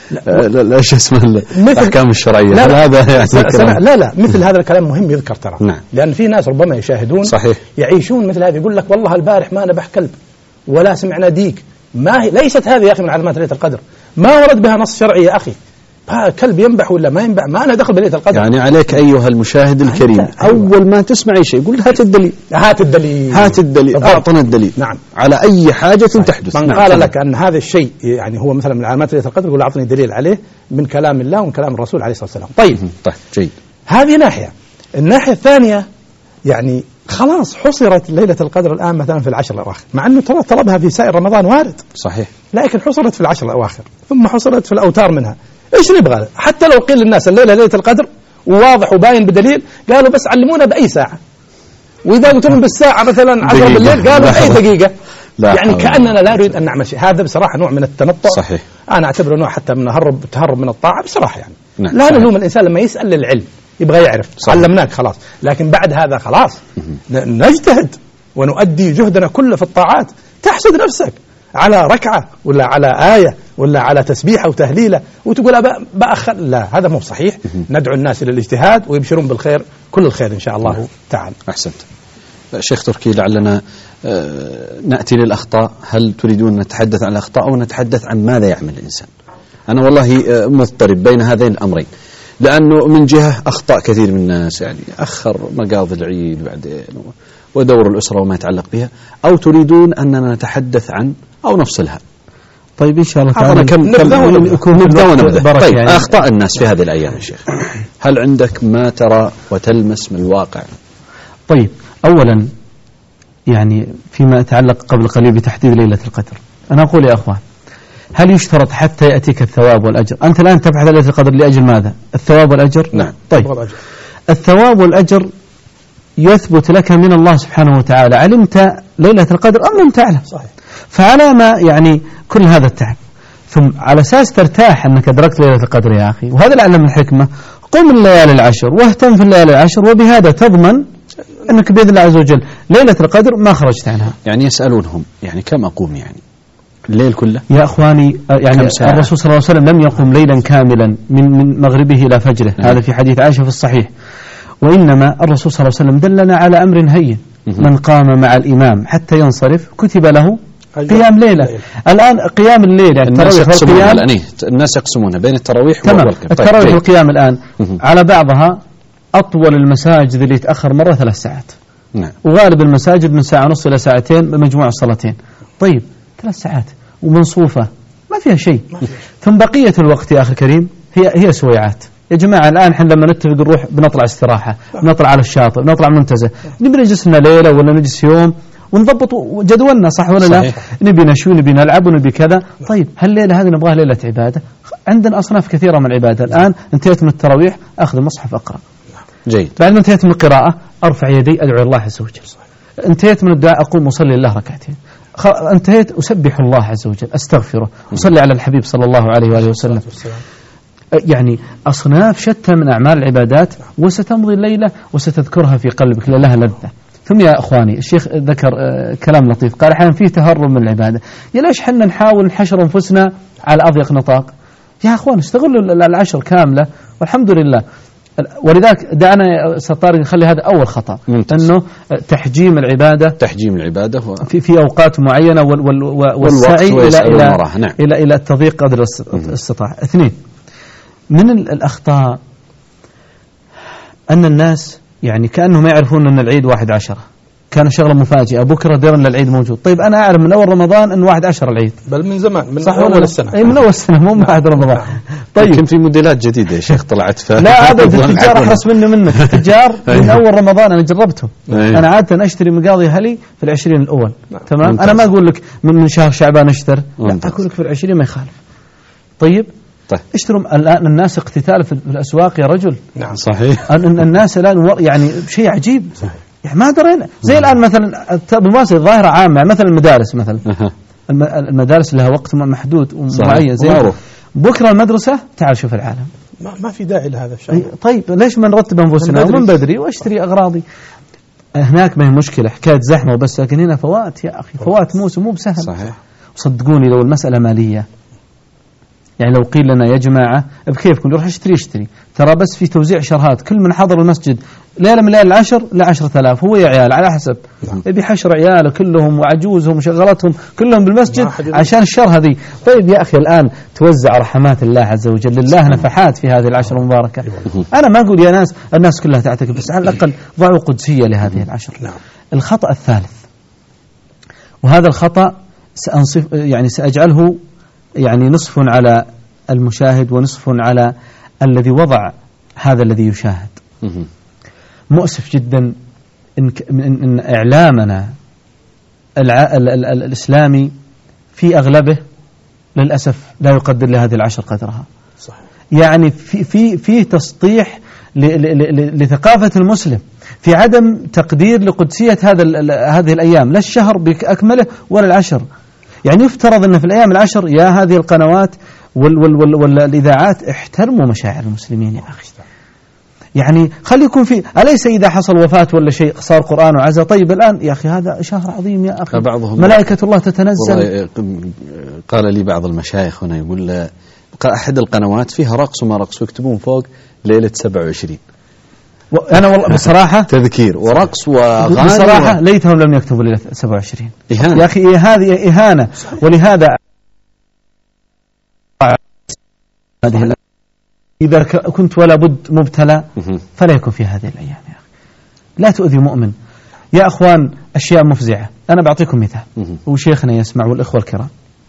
ايش اسمه الأحكام الشرعية.
لا هذا يعني لا مثل هذا الكلام مهم يذكر ترى.
نعم.
لأن في ناس ربما يشاهدون
صحيح
يعيشون مثل هذا، يقول لك والله البارح ما نبح كلب ولا سمعنا ديك، ما هي ليست هذه يا أخي من علامات ليلة القدر، ما ورد بها نص شرعي يا أخي. كلب ينبح ولا ما ينبح ما أنا دخل بليلة القدر. يعني
عليك أيها المشاهد الكريم أول ما تسمع أي شيء يقول هات الدليل أعطنا الدليل.
نعم.
على أي حاجة تحدث.
من قال لك أن هذا الشيء يعني هو مثلا من علامات ليلة القدر يقول أعطني دليل عليه من كلام الله ومن كلام الرسول عليه الصلاة والسلام. طيب
جيد.
هذه ناحية. الناحية الثانية يعني خلاص حصرت ليلة القدر الآن مثلا في العشر الأواخر، مع أنه ترى طلبها في سائر رمضان وارد
صحيح،
لكن حصرت في العشر الأواخر ثم حصرت في الأوتار منها. إيش نبغى؟ حتى لو قيل للناس الليلة ليلة القدر وواضح وباين بدليل، قالوا بس علمونا بأي ساعة، وإذا قلت لهم بالساعة مثلا 10 بالليل قالوا بأي دقيقة. يعني كأننا لا نريد أن نعمل شيء. هذا بصراحة نوع من التنطع.
صحيح.
أنا أعتبره نوع حتى من تهرب من الطاعة بصراحة يعني.
نعم.
لا نلوم الإنسان لما يسأل للعلم يبغى يعرف. صحيح. علمناك خلاص، لكن بعد هذا خلاص نجتهد ونؤدي جهدنا كله في الطاعات. تحسد نفسك على ركعة ولا على آية ولا على تسبيحة وتهليلة وتقول بأخر، لا هذا مو صحيح. ندعو الناس إلى الاجتهاد ويبشرون بالخير، كل الخير إن شاء الله تعالى.
أحسنت. شيخ تركي لعلنا نأتي للأخطاء. هل تريدون نتحدث عن الأخطاء أو نتحدث عن ماذا يعمل الإنسان؟ أنا والله مضطرب بين هذين الأمرين، لأنه من جهة أخطاء كثير من الناس يعني أخر مقاضي العيد بعدين ودور الأسرة وما يتعلق بها، أو تريدون أننا نتحدث عن أو نفصلها؟
طيب إن شاء الله تعالى
نبدأ. طيب يعني أخطاء الناس في هذه الأيام يا شيخ، هل عندك ما ترى وتلمس من الواقع؟
طيب أولا يعني فيما يتعلق قبل قليل بتحديد ليلة القدر، أنا أقول يا أخوان هل يشترط حتى يأتيك الثواب والأجر؟ أنت الآن تبحث عن ليلة القدر لأجل ماذا؟ الثواب والأجر؟
نعم.
طيب الثواب والأجر يثبت لك من الله سبحانه وتعالى، علمت ليلة القدر أم لم تعلم؟
صحيح.
فعلى ما يعني كل هذا التعب، ثم على أساس ترتاح أنك أدركت ليلة القدر يا أخي، وهذا العلم من الحكمة، قم الليالي العشر واهتم في الليالي العشر، وبهذا تضمن أنك بإذن الله عز وجل ليلة القدر ما خرجت عنها.
يعني يسألونهم يعني كم أقوم يعني الليل كله؟
يا أخواني يعني الرسول صلى الله عليه وسلم لم يقم ليلا كاملا من مغربه إلى فجره. هذا في حديث عائشة في الصحيح. وإنما الرسول صلى الله عليه وسلم دلنا على أمر هين، من قام مع الإمام حتى ينصرف كتب له قيام ليلة. الآن قيام الليل يعني
الناس يقسمونها بين التراويح
والقيام. التراويح والقيام الآن على بعضها أطول المساجد اللي يتأخر مرة 3 ساعات.
نعم.
وغالب المساجد من 1.5 ساعة إلى 2 ساعتين بمجموع الصلاتين. طيب 3 ساعات ومنصوفة ما فيها شيء. ثم بقية الوقت يا أخي الكريم هي سويعات. يا جماعة الآن احنا لما نتفق نروح بنطلع استراحة، بنطلع على الشاطئ، بنطلع منتزه، نبي نجلس لنا ليلة ولا نجلس يوم ونضبط جدولنا، صح ولا لا؟ نبي نشوي، نبي نلعب، ونبي كذا. طيب هالليلة هذه نبغاها ليلة عبادة. عندنا أصناف كثيرة من العبادة. الآن انتهيت من التراويح، أخذ المصحف أقرأ.
جيد.
بعد ما انتهيت من القراءة أرفع يدي أدعو الله عز وجل. انتهيت من الدعاء أقوم أصلي لله ركعتين. انتهيت أسبح الله عز وجل، أستغفره، أصلي على الحبيب صلى الله عليه وآله وسلم. يعني أصناف شتى من أعمال العبادات، وستمضي الليلة وستذكرها في قلبك لها لذة. ثم يا أخواني الشيخ ذكر كلام لطيف، قال أحيانا فيه تهرب من العبادة. يا ليش حنا نحاول نحشر أنفسنا على أضيق نطاق؟ يا أخوان استغلوا العشر كاملة والحمد لله. ولذلك دعنا أستاذ طارق نخلي هذا أول خطأ، أنه تحجيم العبادة في أوقات معينة والسعي إلى التضييق قدر الاستطاعة. 2 من الأخطاء أن الناس يعني كأنهم يعرفون أن العيد 11، كان شغلة مفاجئة، بكرة درن للعيد موجود. طيب أنا أعرف من أول رمضان أن 11 العيد،
بل من زمان، من أول السنة.
أي من أول السنة، مو من بعد رمضان.
طيب يمكن في موديلات جديدة يا شيخ طلعت
لا هذا التجار أحرص منك. التجار من أول رمضان أنا جربتهم. أنا عادة أشتري مقاضي هلي في 20 الأول. تمام. أنا ما أقول لك من شهر شعبان اشتر، لا أقول لك في 20 ما يخالف. طيب اشتروا الآن الناس اقتتال في الأسواق يا رجل.
نعم صحيح.
الناس الآن يعني شيء عجيب. يعني ما درينا زي الآن مثلا بمواسط ظاهرة عامة، مثلا المدارس، مثلا المدارس لها وقت محدود ومعين زي بكرة المدرسة، تعال شوف العالم،
ما في داعي لهذا الشيء.
طيب ليش ما نرتب أنفسنا من بدري واشتري أغراضي؟ هناك ما هي مشكلة حكاية زحمة وبس، لكن هنا فوات يا أخي، فوات موسم مو بسهل.
صحيح.
صدقوني لو المسألة مالية، يعني لو قيل لنا يا جماعة بكيفكم نروح اشتري ترى بس في توزيع شرهات، كل من حضر المسجد ليلة من ليالي العشر ل10,000 هو يا عيال على حسب يبي حشر عياله كلهم وعجوزهم وشغلاتهم كلهم بالمسجد عشان الشر هذه. طيب يا أخي الآن توزع رحمات الله عز وجل، لله نفحات في هذه العشر المباركة. أنا ما أقول يا ناس الناس كلها تعتكف، بس على الأقل ضعوا قدسية لهذه العشر. الخطأ الثالث، وهذا الخطأ يعني سأجعله يعني نصف على المشاهد ونصف على الذي وضع هذا الذي يشاهد. مؤسف جدا إن إعلامنا الإسلامي في أغلبه للأسف لا يقدر لهذه العشر قدرها. صحيح. يعني في تسطيح لثقافة المسلم، في عدم تقدير لقدسية هذه الأيام، لا الشهر بأكمله ولا العشر. يعني يفترض أن في الأيام العشر يا هذه القنوات والإذاعات احترموا مشاعر المسلمين يا أخي. يعني خلي يكون في، أليس إذا حصل وفاة ولا شيء صار قرآن وعزا؟ طيب الآن يا أخي هذا شهر عظيم يا أخي، ملائكة الله تتنزل.
قال لي بعض المشايخ هنا يقول أحد القنوات فيها رقص وما رقص، ويكتبون فوق ليلة 27.
أنا والله بصراحة
تذكير ورقص وأغاني
بصراحة ليتهم لم يكتبوا ليلة 27 يا أخي، هذه إهانة. ولهذا إذا كنت ولا بد مبتلى فلا يكن في هذه الأيام يا أخي، لا تؤذي مؤمن يا أخوان. أشياء مفزعة. أنا بعطيكم مثال وشيخنا يسمع والإخوة الكرام.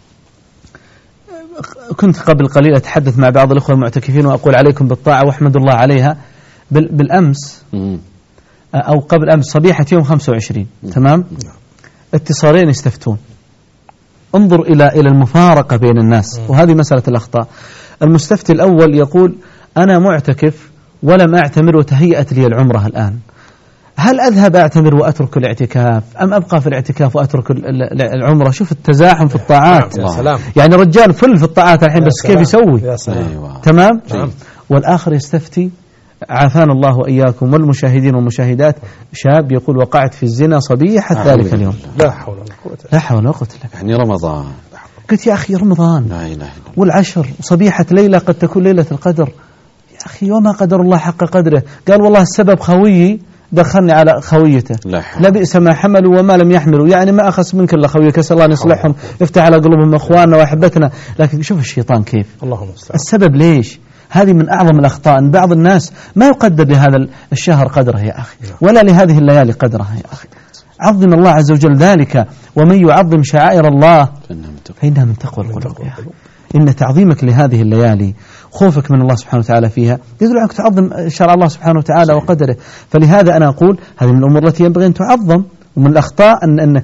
كنت قبل قليل أتحدث مع بعض الإخوة المعتكفين وأقول عليكم بالطاعة واحمد الله عليها. بالأمس أو قبل أمس صبيحة يوم 25 تمام، اتصالين يستفتون. انظر إلى المفارقة بين الناس، وهذه مسألة الأخطاء. المستفتي الأول يقول أنا معتكف ولم أعتمر وتهيأت لي العمرة الآن، هل أذهب أعتمر وأترك الاعتكاف أم أبقى في الاعتكاف وأترك العمرة؟ شوف التزاحم في الطاعات. يعني رجال فل في الطاعات الحين، بس كيف يسوي؟ تمام. والآخر يستفتي عافانا الله وإياكم والمشاهدين والمشاهدات، شاب يقول وقعت في الزنا صبيحة ذلك اليوم.
لا حول ولا قوة
إلا بالله.
يعني رمضان.
قلت يا أخي رمضان لا إله إلا الله والعشر صبيحة ليلة قد تكون ليلة القدر يا أخي، وما قدر الله حق قدره. قال والله السبب خويي دخلني على خويته، لبئس ما حملوا وما لم يحملوا. يعني ما أخذ منك إلا خويك، أسأل الله أن يصلحهم، يفتح على قلوبهم أخواننا وأحبتنا. لكن شوف الشيطان كيف. اللهم استعان. السبب ليش؟ هذه من أعظم الأخطاء، أن بعض الناس ما يقدر لهذا الشهر قدره يا أخي، ولا لهذه الليالي قدرها يا أخي. عظم الله عز وجل ذلك، ومن يعظم شعائر الله فإنها من تقوى القلوب يا أخي. إن تعظيمك لهذه الليالي، خوفك من الله سبحانه وتعالى فيها، يدل أنك تعظم شرع الله سبحانه وتعالى وقدره. فلهذا أنا أقول هذه من الأمور التي ينبغي أن تعظم. ومن الأخطاء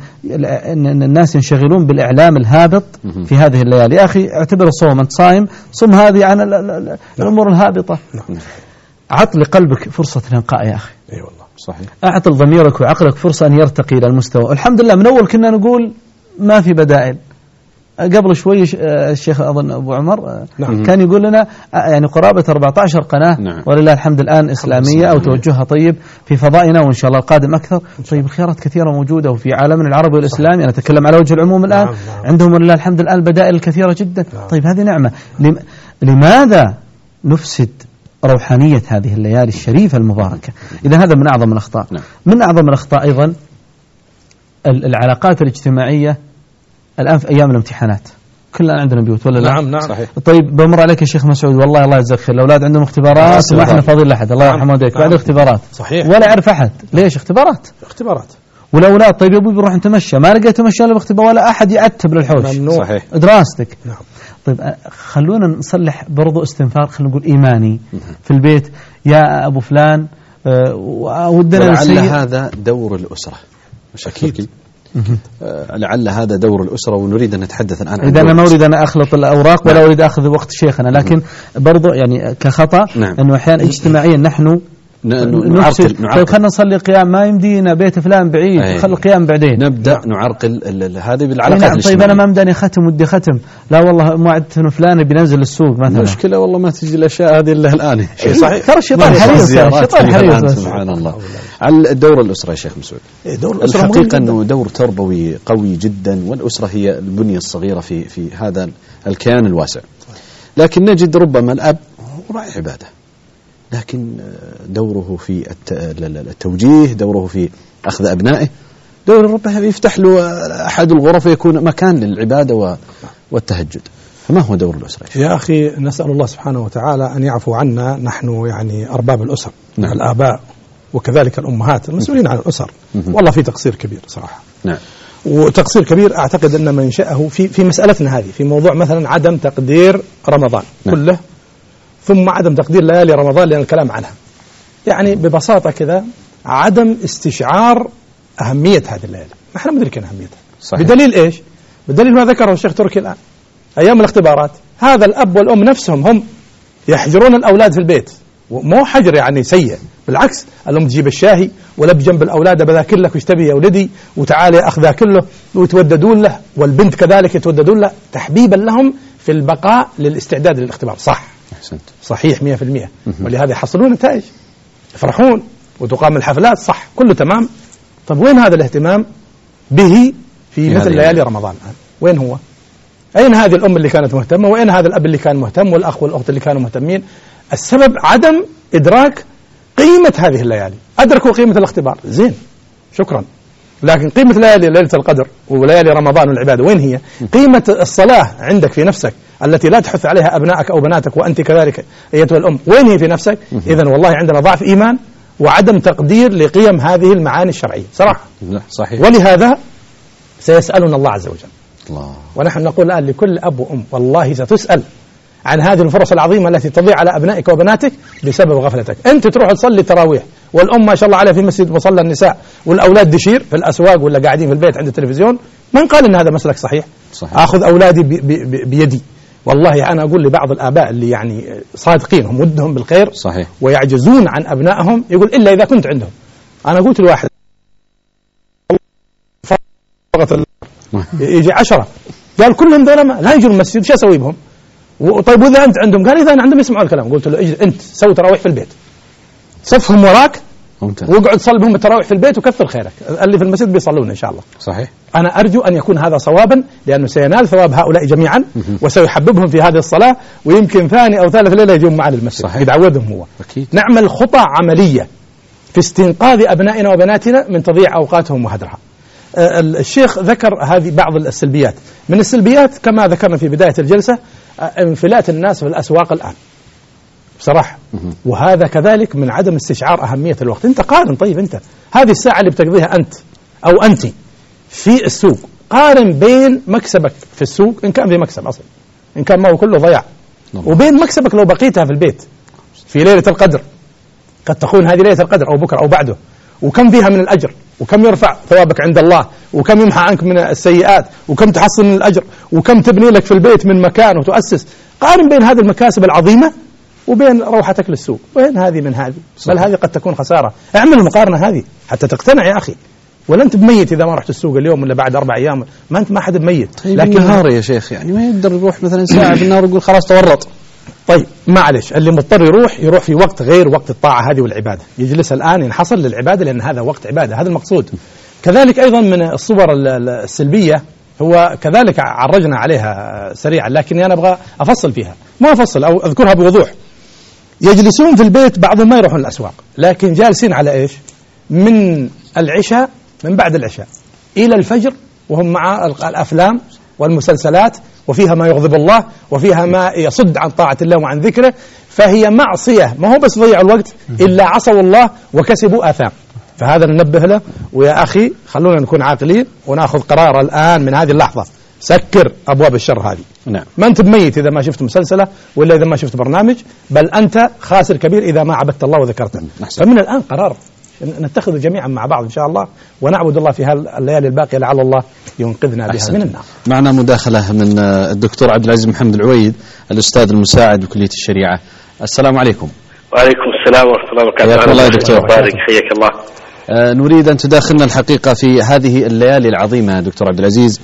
أن الناس ينشغلون بالإعلام الهابط في هذه الليالي. يا أخي اعتبر الصوم، أنت صائم، صم هذه عن الأمور الهابطة. عط لقلبك فرصة الإنقاء يا أخي.
أي والله
صحيح.
أعط لضميرك وعقلك فرصة أن يرتقي إلى المستوى. الحمد لله من أول كنا نقول ما في بدائل. قبل شوي الشيخ أظن أبو عمر كان يقول لنا يعني قرابة 14 قناة ولله الحمد الآن إسلامية أو توجهها طيب في فضائنا، وإن شاء الله القادم أكثر. طيب الخيارات كثيرة موجودة وفي عالمنا العربي والإسلامي، أنا أتكلم على وجه العموم الآن. عندهم ولله الحمد الآن البدائل الكثيرة جدا. طيب هذه نعمة. لماذا نفسد روحانية هذه الليالي الشريفة المباركة؟ إذا هذا من أعظم الأخطاء. من أعظم الأخطاء أيضا العلاقات الاجتماعية الآن في أيام الامتحانات. كلنا عندنا بيوت ولا لا؟
نعم صحيح.
طيب بمر عليك يا شيخ مسعود، والله الله يجزاك خير، الأولاد عندهم اختبارات وما احنا فاضيين لأحد، الله يرحمه والديك، بعد اختبارات
صحيح
ولا يعرف أحد. ليش؟ اختبارات. والأولاد طيب يا أبوي بنروح نتمشى، ما لقيت تمشى إلا باختبار ولا أحد يعتب للحوش.
صحيح.
دراستك.
نعم.
طيب خلونا نصلح برضو استنفار، خلونا نقول إيماني في البيت. يا أبو فلان ودنا
لعل هذا دور الأسرة. أكيد. لعل هذا دور الأسرة، ونريد أن نتحدث الآن.
إذا أنا ما أريد أن أخلط الأوراق ولا أريد أخذ وقت شيخنا، لكن برضو يعني كخطأ أنه أحيانا اجتماعيا نحن نعرقل. طيب خلنا نصلي قيام، ما يمدينا بيت فلان بعيد، خلي القيام بعدين.
نبدأ نعرقل هذه بالعلاقات الاجتماعية.
طيب أنا ما مداني ختم ودي ختم، لا والله موعدتنا فلان بينزل السوق مثلا.
مشكلة والله ما تجي الأشياء هذه إلا الآن.
صحيح. ترى الشيطان حريص.
سبحان الله. على دور الأسرة يا شيخ مسعود.
دور الأسرة
الحقيقة أنه دور تربوي قوي جدا، والأسرة هي البنية الصغيرة في هذا الكيان الواسع. لكن نجد ربما الأب راعي عبادة، لكن دوره في التوجيه، دوره في أخذ أبنائه، دور ربما يفتح له أحد الغرف يكون مكان للعبادة والتهجد. فما هو دور الأسرة
يا أخي؟ نسأل الله سبحانه وتعالى أن يعفو عنا، نحن يعني أرباب الأسر.
نعم.
الآباء وكذلك الأمهات المسؤولين عن الأسر. والله في تقصير كبير صراحة.
نعم.
وتقصير كبير أعتقد أن منشأه في مسألتنا هذه، في موضوع مثلا عدم تقدير رمضان كله، ثم عدم تقدير ليالي رمضان لأن الكلام عنها. يعني ببساطة كذا عدم استشعار أهمية هذه الليالي. نحن مدركين أهميتها. صحيح. بدليل إيش؟ بدليل ما ذكره الشيخ تركي الآن. أيام الاختبارات هذا الأب والأم نفسهم هم يحجرون الأولاد في البيت، ومو حجر يعني سيء، بالعكس الأم تجيب الشاهي ولا بجنب الأولاد بذاكر لك وش تبي يا ولدي، وتعالي أخذ ذاكر له، ويتوددون له، والبنت كذلك يتوددون له تحبيبا لهم في البقاء للاستعداد للاختبار. صح.
أحسنت.
صحيح 100%. ولهذا يحصلون نتائج، يفرحون وتقام الحفلات. صح كله تمام. طب وين هذا الاهتمام به في مثل ليالي رمضان الآن؟ وين هو؟ أين هذه الأم اللي كانت مهتمة؟ وأين هذا الأب اللي كان مهتم والأخ والأخت اللي كانوا مهتمين؟ السبب عدم إدراك قيمة هذه الليالي. أدركوا قيمة الاختبار زين شكرا، لكن قيمة ليلة القدر وليالي رمضان والعبادة وين هي؟ قيمة الصلاة عندك في نفسك التي لا تحث عليها أبنائك أو بناتك وأنت كذلك أيتها الأم، وين هي في نفسك؟ إذن والله عندنا ضعف إيمان وعدم تقدير لقيم هذه المعاني الشرعية صراحة.
صحيح.
ولهذا سيسألنا الله عز وجل.
الله.
ونحن نقول الآن لكل أب وأم والله ستسأل عن هذه الفرص العظيمة التي تضيع على أبنائك وبناتك بسبب غفلتك. أنت تروح تصلي التراويح والأم ما شاء الله عليها في مسجد مصلى النساء، والأولاد دشير في الأسواق ولا قاعدين في البيت عند التلفزيون. من قال إن هذا مسلك صحيح؟ أخذ أولادي بيدي. والله أنا أقول لبعض الآباء اللي يعني صادقين هم ودهم بالخير
صحيح
ويعجزون عن أبنائهم، يقول إلا إذا كنت عندهم. أنا قلت الواحد يجي 10 قال كلهم دول لا يجوا المسجد، شو أسوي بهم؟ طيب وإذا أنت عندهم؟ قال إذا أنا عندهم يسمعوا الكلام. قلت له اجي أنت سوي تراويح في البيت، صفهم وراك واقعد صلي بهم التراويح في البيت وكثر خيرك. اللي في المسجد بيصلون إن شاء الله. صحيح. أنا أرجو أن يكون هذا صوابا، لأنه سينال ثواب هؤلاء جميعا وسيحببهم في هذه الصلاة، ويمكن ثاني أو ثالث ليلة يجون معنا المسجد يتعودهم هو. أكيد. نعمل خطى عملية في استنقاذ أبنائنا وبناتنا من تضييع أوقاتهم وهدرها. الشيخ ذكر هذه بعض السلبيات. من السلبيات كما ذكرنا في بداية الجلسة انفلات الناس في الأسواق الآن بصراحة، وهذا كذلك من عدم استشعار أهمية الوقت. أنت قارن، طيب أنت هذه الساعة اللي بتقضيها أنت أو أنت في السوق، قارن بين مكسبك في السوق إن كان في مكسب أصلا إن كان ما هو كله ضيع. وبين مكسبك لو بقيتها في البيت في ليلة القدر، قد تكون هذه ليلة القدر أو بكرة أو بعده، وكم فيها من الأجر، وكم يرفع ثوابك عند الله، وكم يمحى عنك من السيئات، وكم تحصل من الأجر، وكم تبني لك في البيت من مكان وتؤسس. قارن بين هذه المكاسب العظيمة وبين روحتك للسوق، وين هذه من هذه؟ بل هذه قد تكون خسارة. اعمل المقارنة هذه حتى تقتنع يا أخي. ولا أنت بميت إذا ما رحت السوق اليوم ولا بعد 4 أيام، ما أنت ما حد بميت.
طيب لكن النهار يا شيخ يعني ما يقدر يروح مثلا ساعة في النهار ويقول خلاص تورط.
طيب معلش، اللي مضطر يروح في وقت غير وقت الطاعة هذه والعبادة، يجلس الآن ينحصر للعبادة لأن هذا وقت عبادة، هذا المقصود. كذلك أيضا من الصور السلبية هو كذلك عرجنا عليها سريعا، لكني أنا أبغى أفصل فيها، ما أفصل أو أذكرها بوضوح. يجلسون في البيت، بعضهم ما يروحون الأسواق، لكن جالسين على إيش؟ من العشاء، من بعد العشاء إلى الفجر وهم مع الأفلام والمسلسلات، وفيها ما يغضب الله وفيها ما يصد عن طاعة الله وعن ذكره. فهي معصية، ما هو بس ضيعوا الوقت، إلا عصوا الله وكسبوا آثام. فهذا ننبه له. ويا أخي خلونا نكون عاقلين ونأخذ قرار الآن من هذه اللحظة، سكر أبواب الشر هذه.
نعم.
ما أنت بميت إذا ما شفت مسلسلة ولا إذا ما شفت برنامج، بل أنت خاسر كبير إذا ما عبدت الله وذكرته. فمن الآن قرار نتخذ جميعا مع بعض إن شاء الله، ونعبد الله في هالليالي الباقية لعل الله ينقذنا بها من النار.
معنا مداخلة من الدكتور عبد العزيز محمد العويد، الأستاذ المساعد بكلية الشريعة. السلام عليكم.
وعليكم السلام ورحمة الله وبركاته.
حياك الله يا دكتور.
بارك، حياك الله.
نريد أن تداخلنا الحقيقة في هذه الليالي العظيمة دكتور عبد العزيز،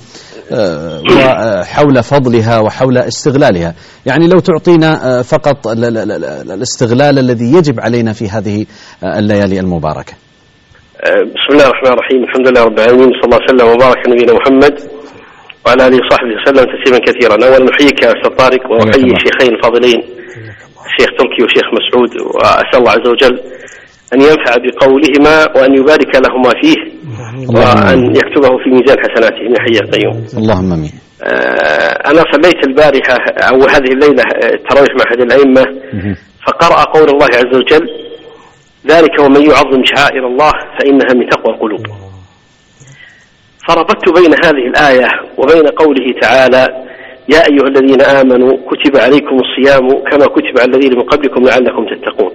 وحول فضلها وحول استغلالها. يعني لو تعطينا فقط الاستغلال الذي يجب علينا في هذه الليالي المباركة.
بسم الله الرحمن الرحيم، الحمد لله رب العالمين، صلى الله وسلم وبارك على نبينا محمد وعلى آله وصحبه وسلم تسليما كثيرا. أولا نحييك يا أستاذ طارق، وأحيي الشيخين الفاضلين الشيخ تركي والشيخ مسعود، وأسأل الله عز وجل أن ينفع بقولهما وأن يبارك لهما فيه وأن يكتبه في ميزان حسناتهم يا حي القيوم.
اللهم آمين.
أنا صليت البارحة أو هذه الليلة التراويح مع أحد الأئمة، فقرأ قول الله عز وجل: ذلك ومن يعظم شعائر الله فإنها من تقوى القلوب. فربطت بين هذه الآية وبين قوله تعالى: يا أيها الذين آمنوا كتب عليكم الصيام كما كتب على الذين من قبلكم لعلكم تتقون.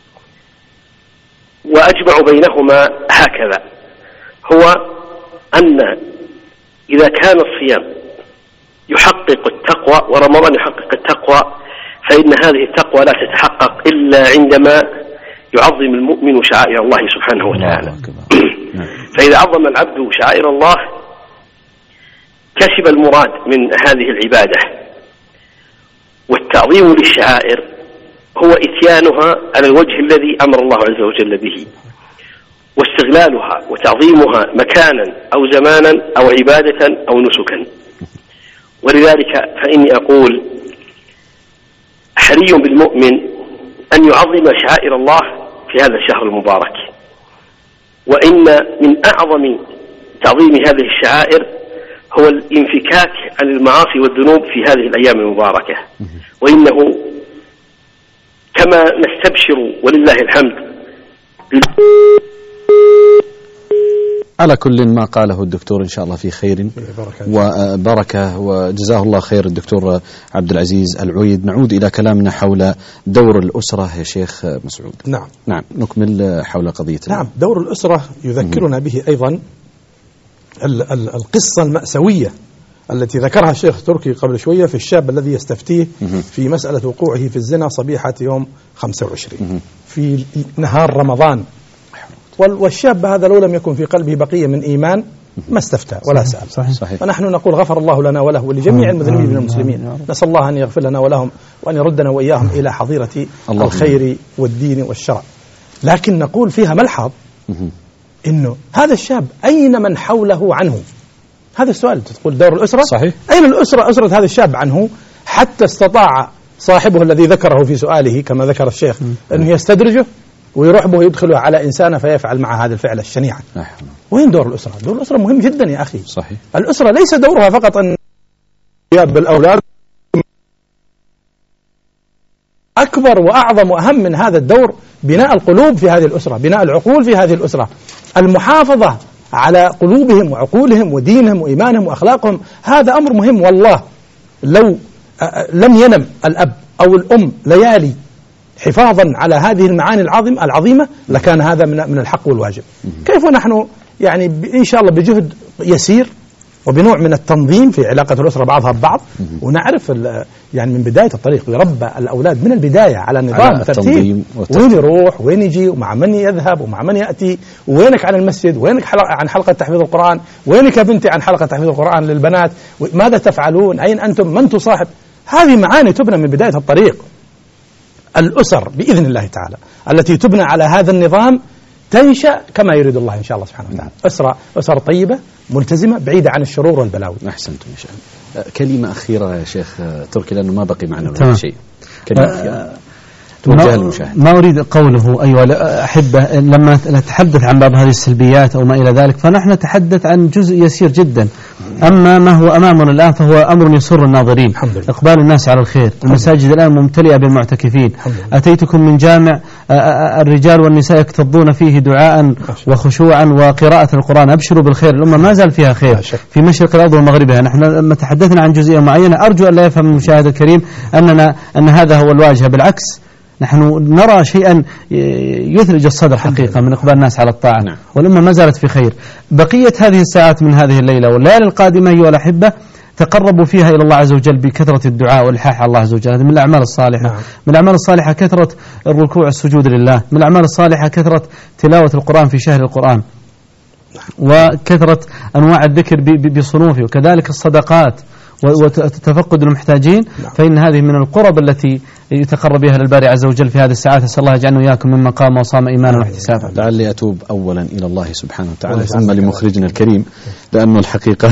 وأجمع بينهما هكذا، هو أن إذا كان الصيام يحقق التقوى ورمضان يحقق التقوى، فإن هذه التقوى لا تتحقق إلا عندما يعظم المؤمن شعائر الله سبحانه وتعالى. فإذا عظم العبد شعائر الله كسب المراد من هذه العبادة. والتعظيم للشعائر هو إتيانها على الوجه الذي أمر الله عز وجل به، واستغلالها وتعظيمها مكانا أو زمانا أو عبادة أو نسكا. ولذلك فإني أقول حري بالمؤمن أن يعظم شعائر الله في هذا الشهر المبارك. وإن من أعظم تعظيم هذه الشعائر هو الانفكاك عن المعاصي والذنوب في هذه الأيام المباركة. وإنه كما نستبشر ولله الحمد
على كل ما قاله الدكتور إن شاء الله في خير وبركة، وجزاه الله خير الدكتور عبد العزيز العويد. نعود إلى كلامنا حول دور الأسرة يا شيخ مسعود. نعم نكمل حول قضية.
نعم، دور الأسرة يذكرنا به أيضا القصة المأساوية التي ذكرها الشيخ تركي قبل شوية في الشاب الذي يستفتيه في مسألة وقوعه في الزنا صبيحة يوم 25 في نهار رمضان. والشاب هذا لو لم يكن في قلبه بقية من إيمان ما استفتى ولا سأل.
صحيح.
ونحن نقول غفر الله لنا وله ولجميع المذنبين من المسلمين. نسأل الله أن يغفر لنا ولهم وأن يردنا وإياهم إلى حظيرة الخير والدين والشرع. لكن نقول فيها ملحظ إنه هذا الشاب أين من حوله عنه؟ هذا السؤال. تقول دور الأسرة.
صحيح.
أين الأسرة، أسرة هذا الشاب عنه، حتى استطاع صاحبه الذي ذكره في سؤاله كما ذكر الشيخ أنه يستدرجه ويروح به ويدخله على إنسانة فيفعل مع هذا الفعل الشنيع. وين دور الأسرة؟ دور الأسرة مهم جدا يا أخي.
صحيح.
الأسرة ليس دورها فقط أن بالأولاد، أكبر وأعظم وأهم من هذا الدور بناء القلوب في هذه الأسرة، بناء العقول في هذه الأسرة، المحافظة على قلوبهم وعقولهم ودينهم وإيمانهم وأخلاقهم. هذا أمر مهم والله. لو لم ينم الأب أو الأم ليالي حفاظا على هذه المعاني العظيمة لكان هذا من الحق والواجب. كيف نحن يعني إن شاء الله بجهد يسير وبنوع من التنظيم في علاقة الأسرة بعضها ببعض، ونعرف يعني من بداية الطريق يربى الأولاد من البداية على نظام ترتيب، وين يروح وين يجي ومع من يذهب ومع من يأتي، وينك عن المسجد، وينك عن حلقة تحفيظ القرآن، وينك يا بنتي عن حلقة تحفيظ القرآن للبنات، ماذا تفعلون، أين أنتم، من تصاحب. هذه معاني تبنى من بداية الطريق. الأسر بإذن الله تعالى التي تبنى على هذا النظام تنشأ كما يريد الله إن شاء الله سبحانه وتعالى، أسر طيبة ملتزمة بعيدة عن الشرور والبلاوي.
أحسنتم إن شاء الله. كلمة أخيرة يا شيخ تركي لأنه ما بقي معنا ولا شيء. كلمة أخيرة توجه للمشاهد.
ما أريد قوله أيها الأحبة لما نتحدث عن بعض هذه السلبيات أو ما إلى ذلك فنحن نتحدث عن جزء يسير جدا، أما ما هو أمامنا الآن فهو أمر يسر الناظرين. إقبال الناس على الخير، المساجد الآن ممتلئة بالمعتكفين. أتيتكم من جامع الرجال والنساء يكتظون فيه دعاء وخشوعا وقراءة القرآن. أبشروا بالخير، الأمة ما زال فيها خير في مشرق الأرض ومغربها. نحن لما تحدثنا عن جزئية معينة أرجو أن لا يفهم المشاهد الكريم أن هذا هو الواجهة، بالعكس نحن نرى شيئا يثلج الصدر حقيقة من إقبال الناس على الطاعة. والأمة ما زالت في خير. بقية هذه الساعات من هذه الليلة والليالي القادمة أيها الأحبة تقربوا فيها إلى الله عز وجل بكثرة الدعاء والإلحاح على الله عز وجل. هذه من الأعمال الصالحة. من الأعمال الصالحة كثرة الركوع والسجود لله. من الأعمال الصالحة كثرة تلاوة القرآن في شهر القرآن، وكثرة أنواع الذكر بصنوفه، وكذلك الصدقات وتفقد المحتاجين. فإن هذه من القرب التي يتقرب بها للباري عز وجل في هذه الساعات. أسأل الله يجعلنا وإياكم ممن قام وصام إيمانا واحتسابا.
لعلي أتوب أولا إلى الله سبحانه وتعالى ثم لمخرجنا الكريم، لأنه الحقيقة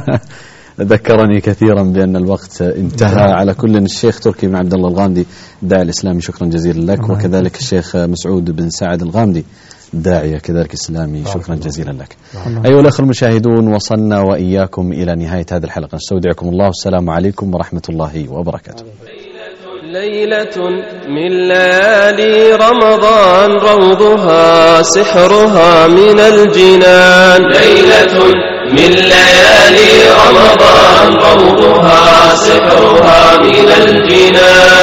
ذكرني كثيرا بأن الوقت انتهى. على كل الشيخ تركي بن عبد الله الغامدي الداعي الإسلامي شكرا جزيلا لك، وكذلك الشيخ مسعود بن سعد الغامدي داعية كذلك إسلامي شكرا جزيلا لك. أيها الأخوة المشاهدون، وصلنا وإياكم إلى نهاية هذه الحلقة. نستودعكم الله والسلام عليكم ورحمة الله وبركاته.
ليلة من ليالي رمضان روضها سحرها من الجنان. ليلة من ليالي رمضان روضها سحرها من الجنان.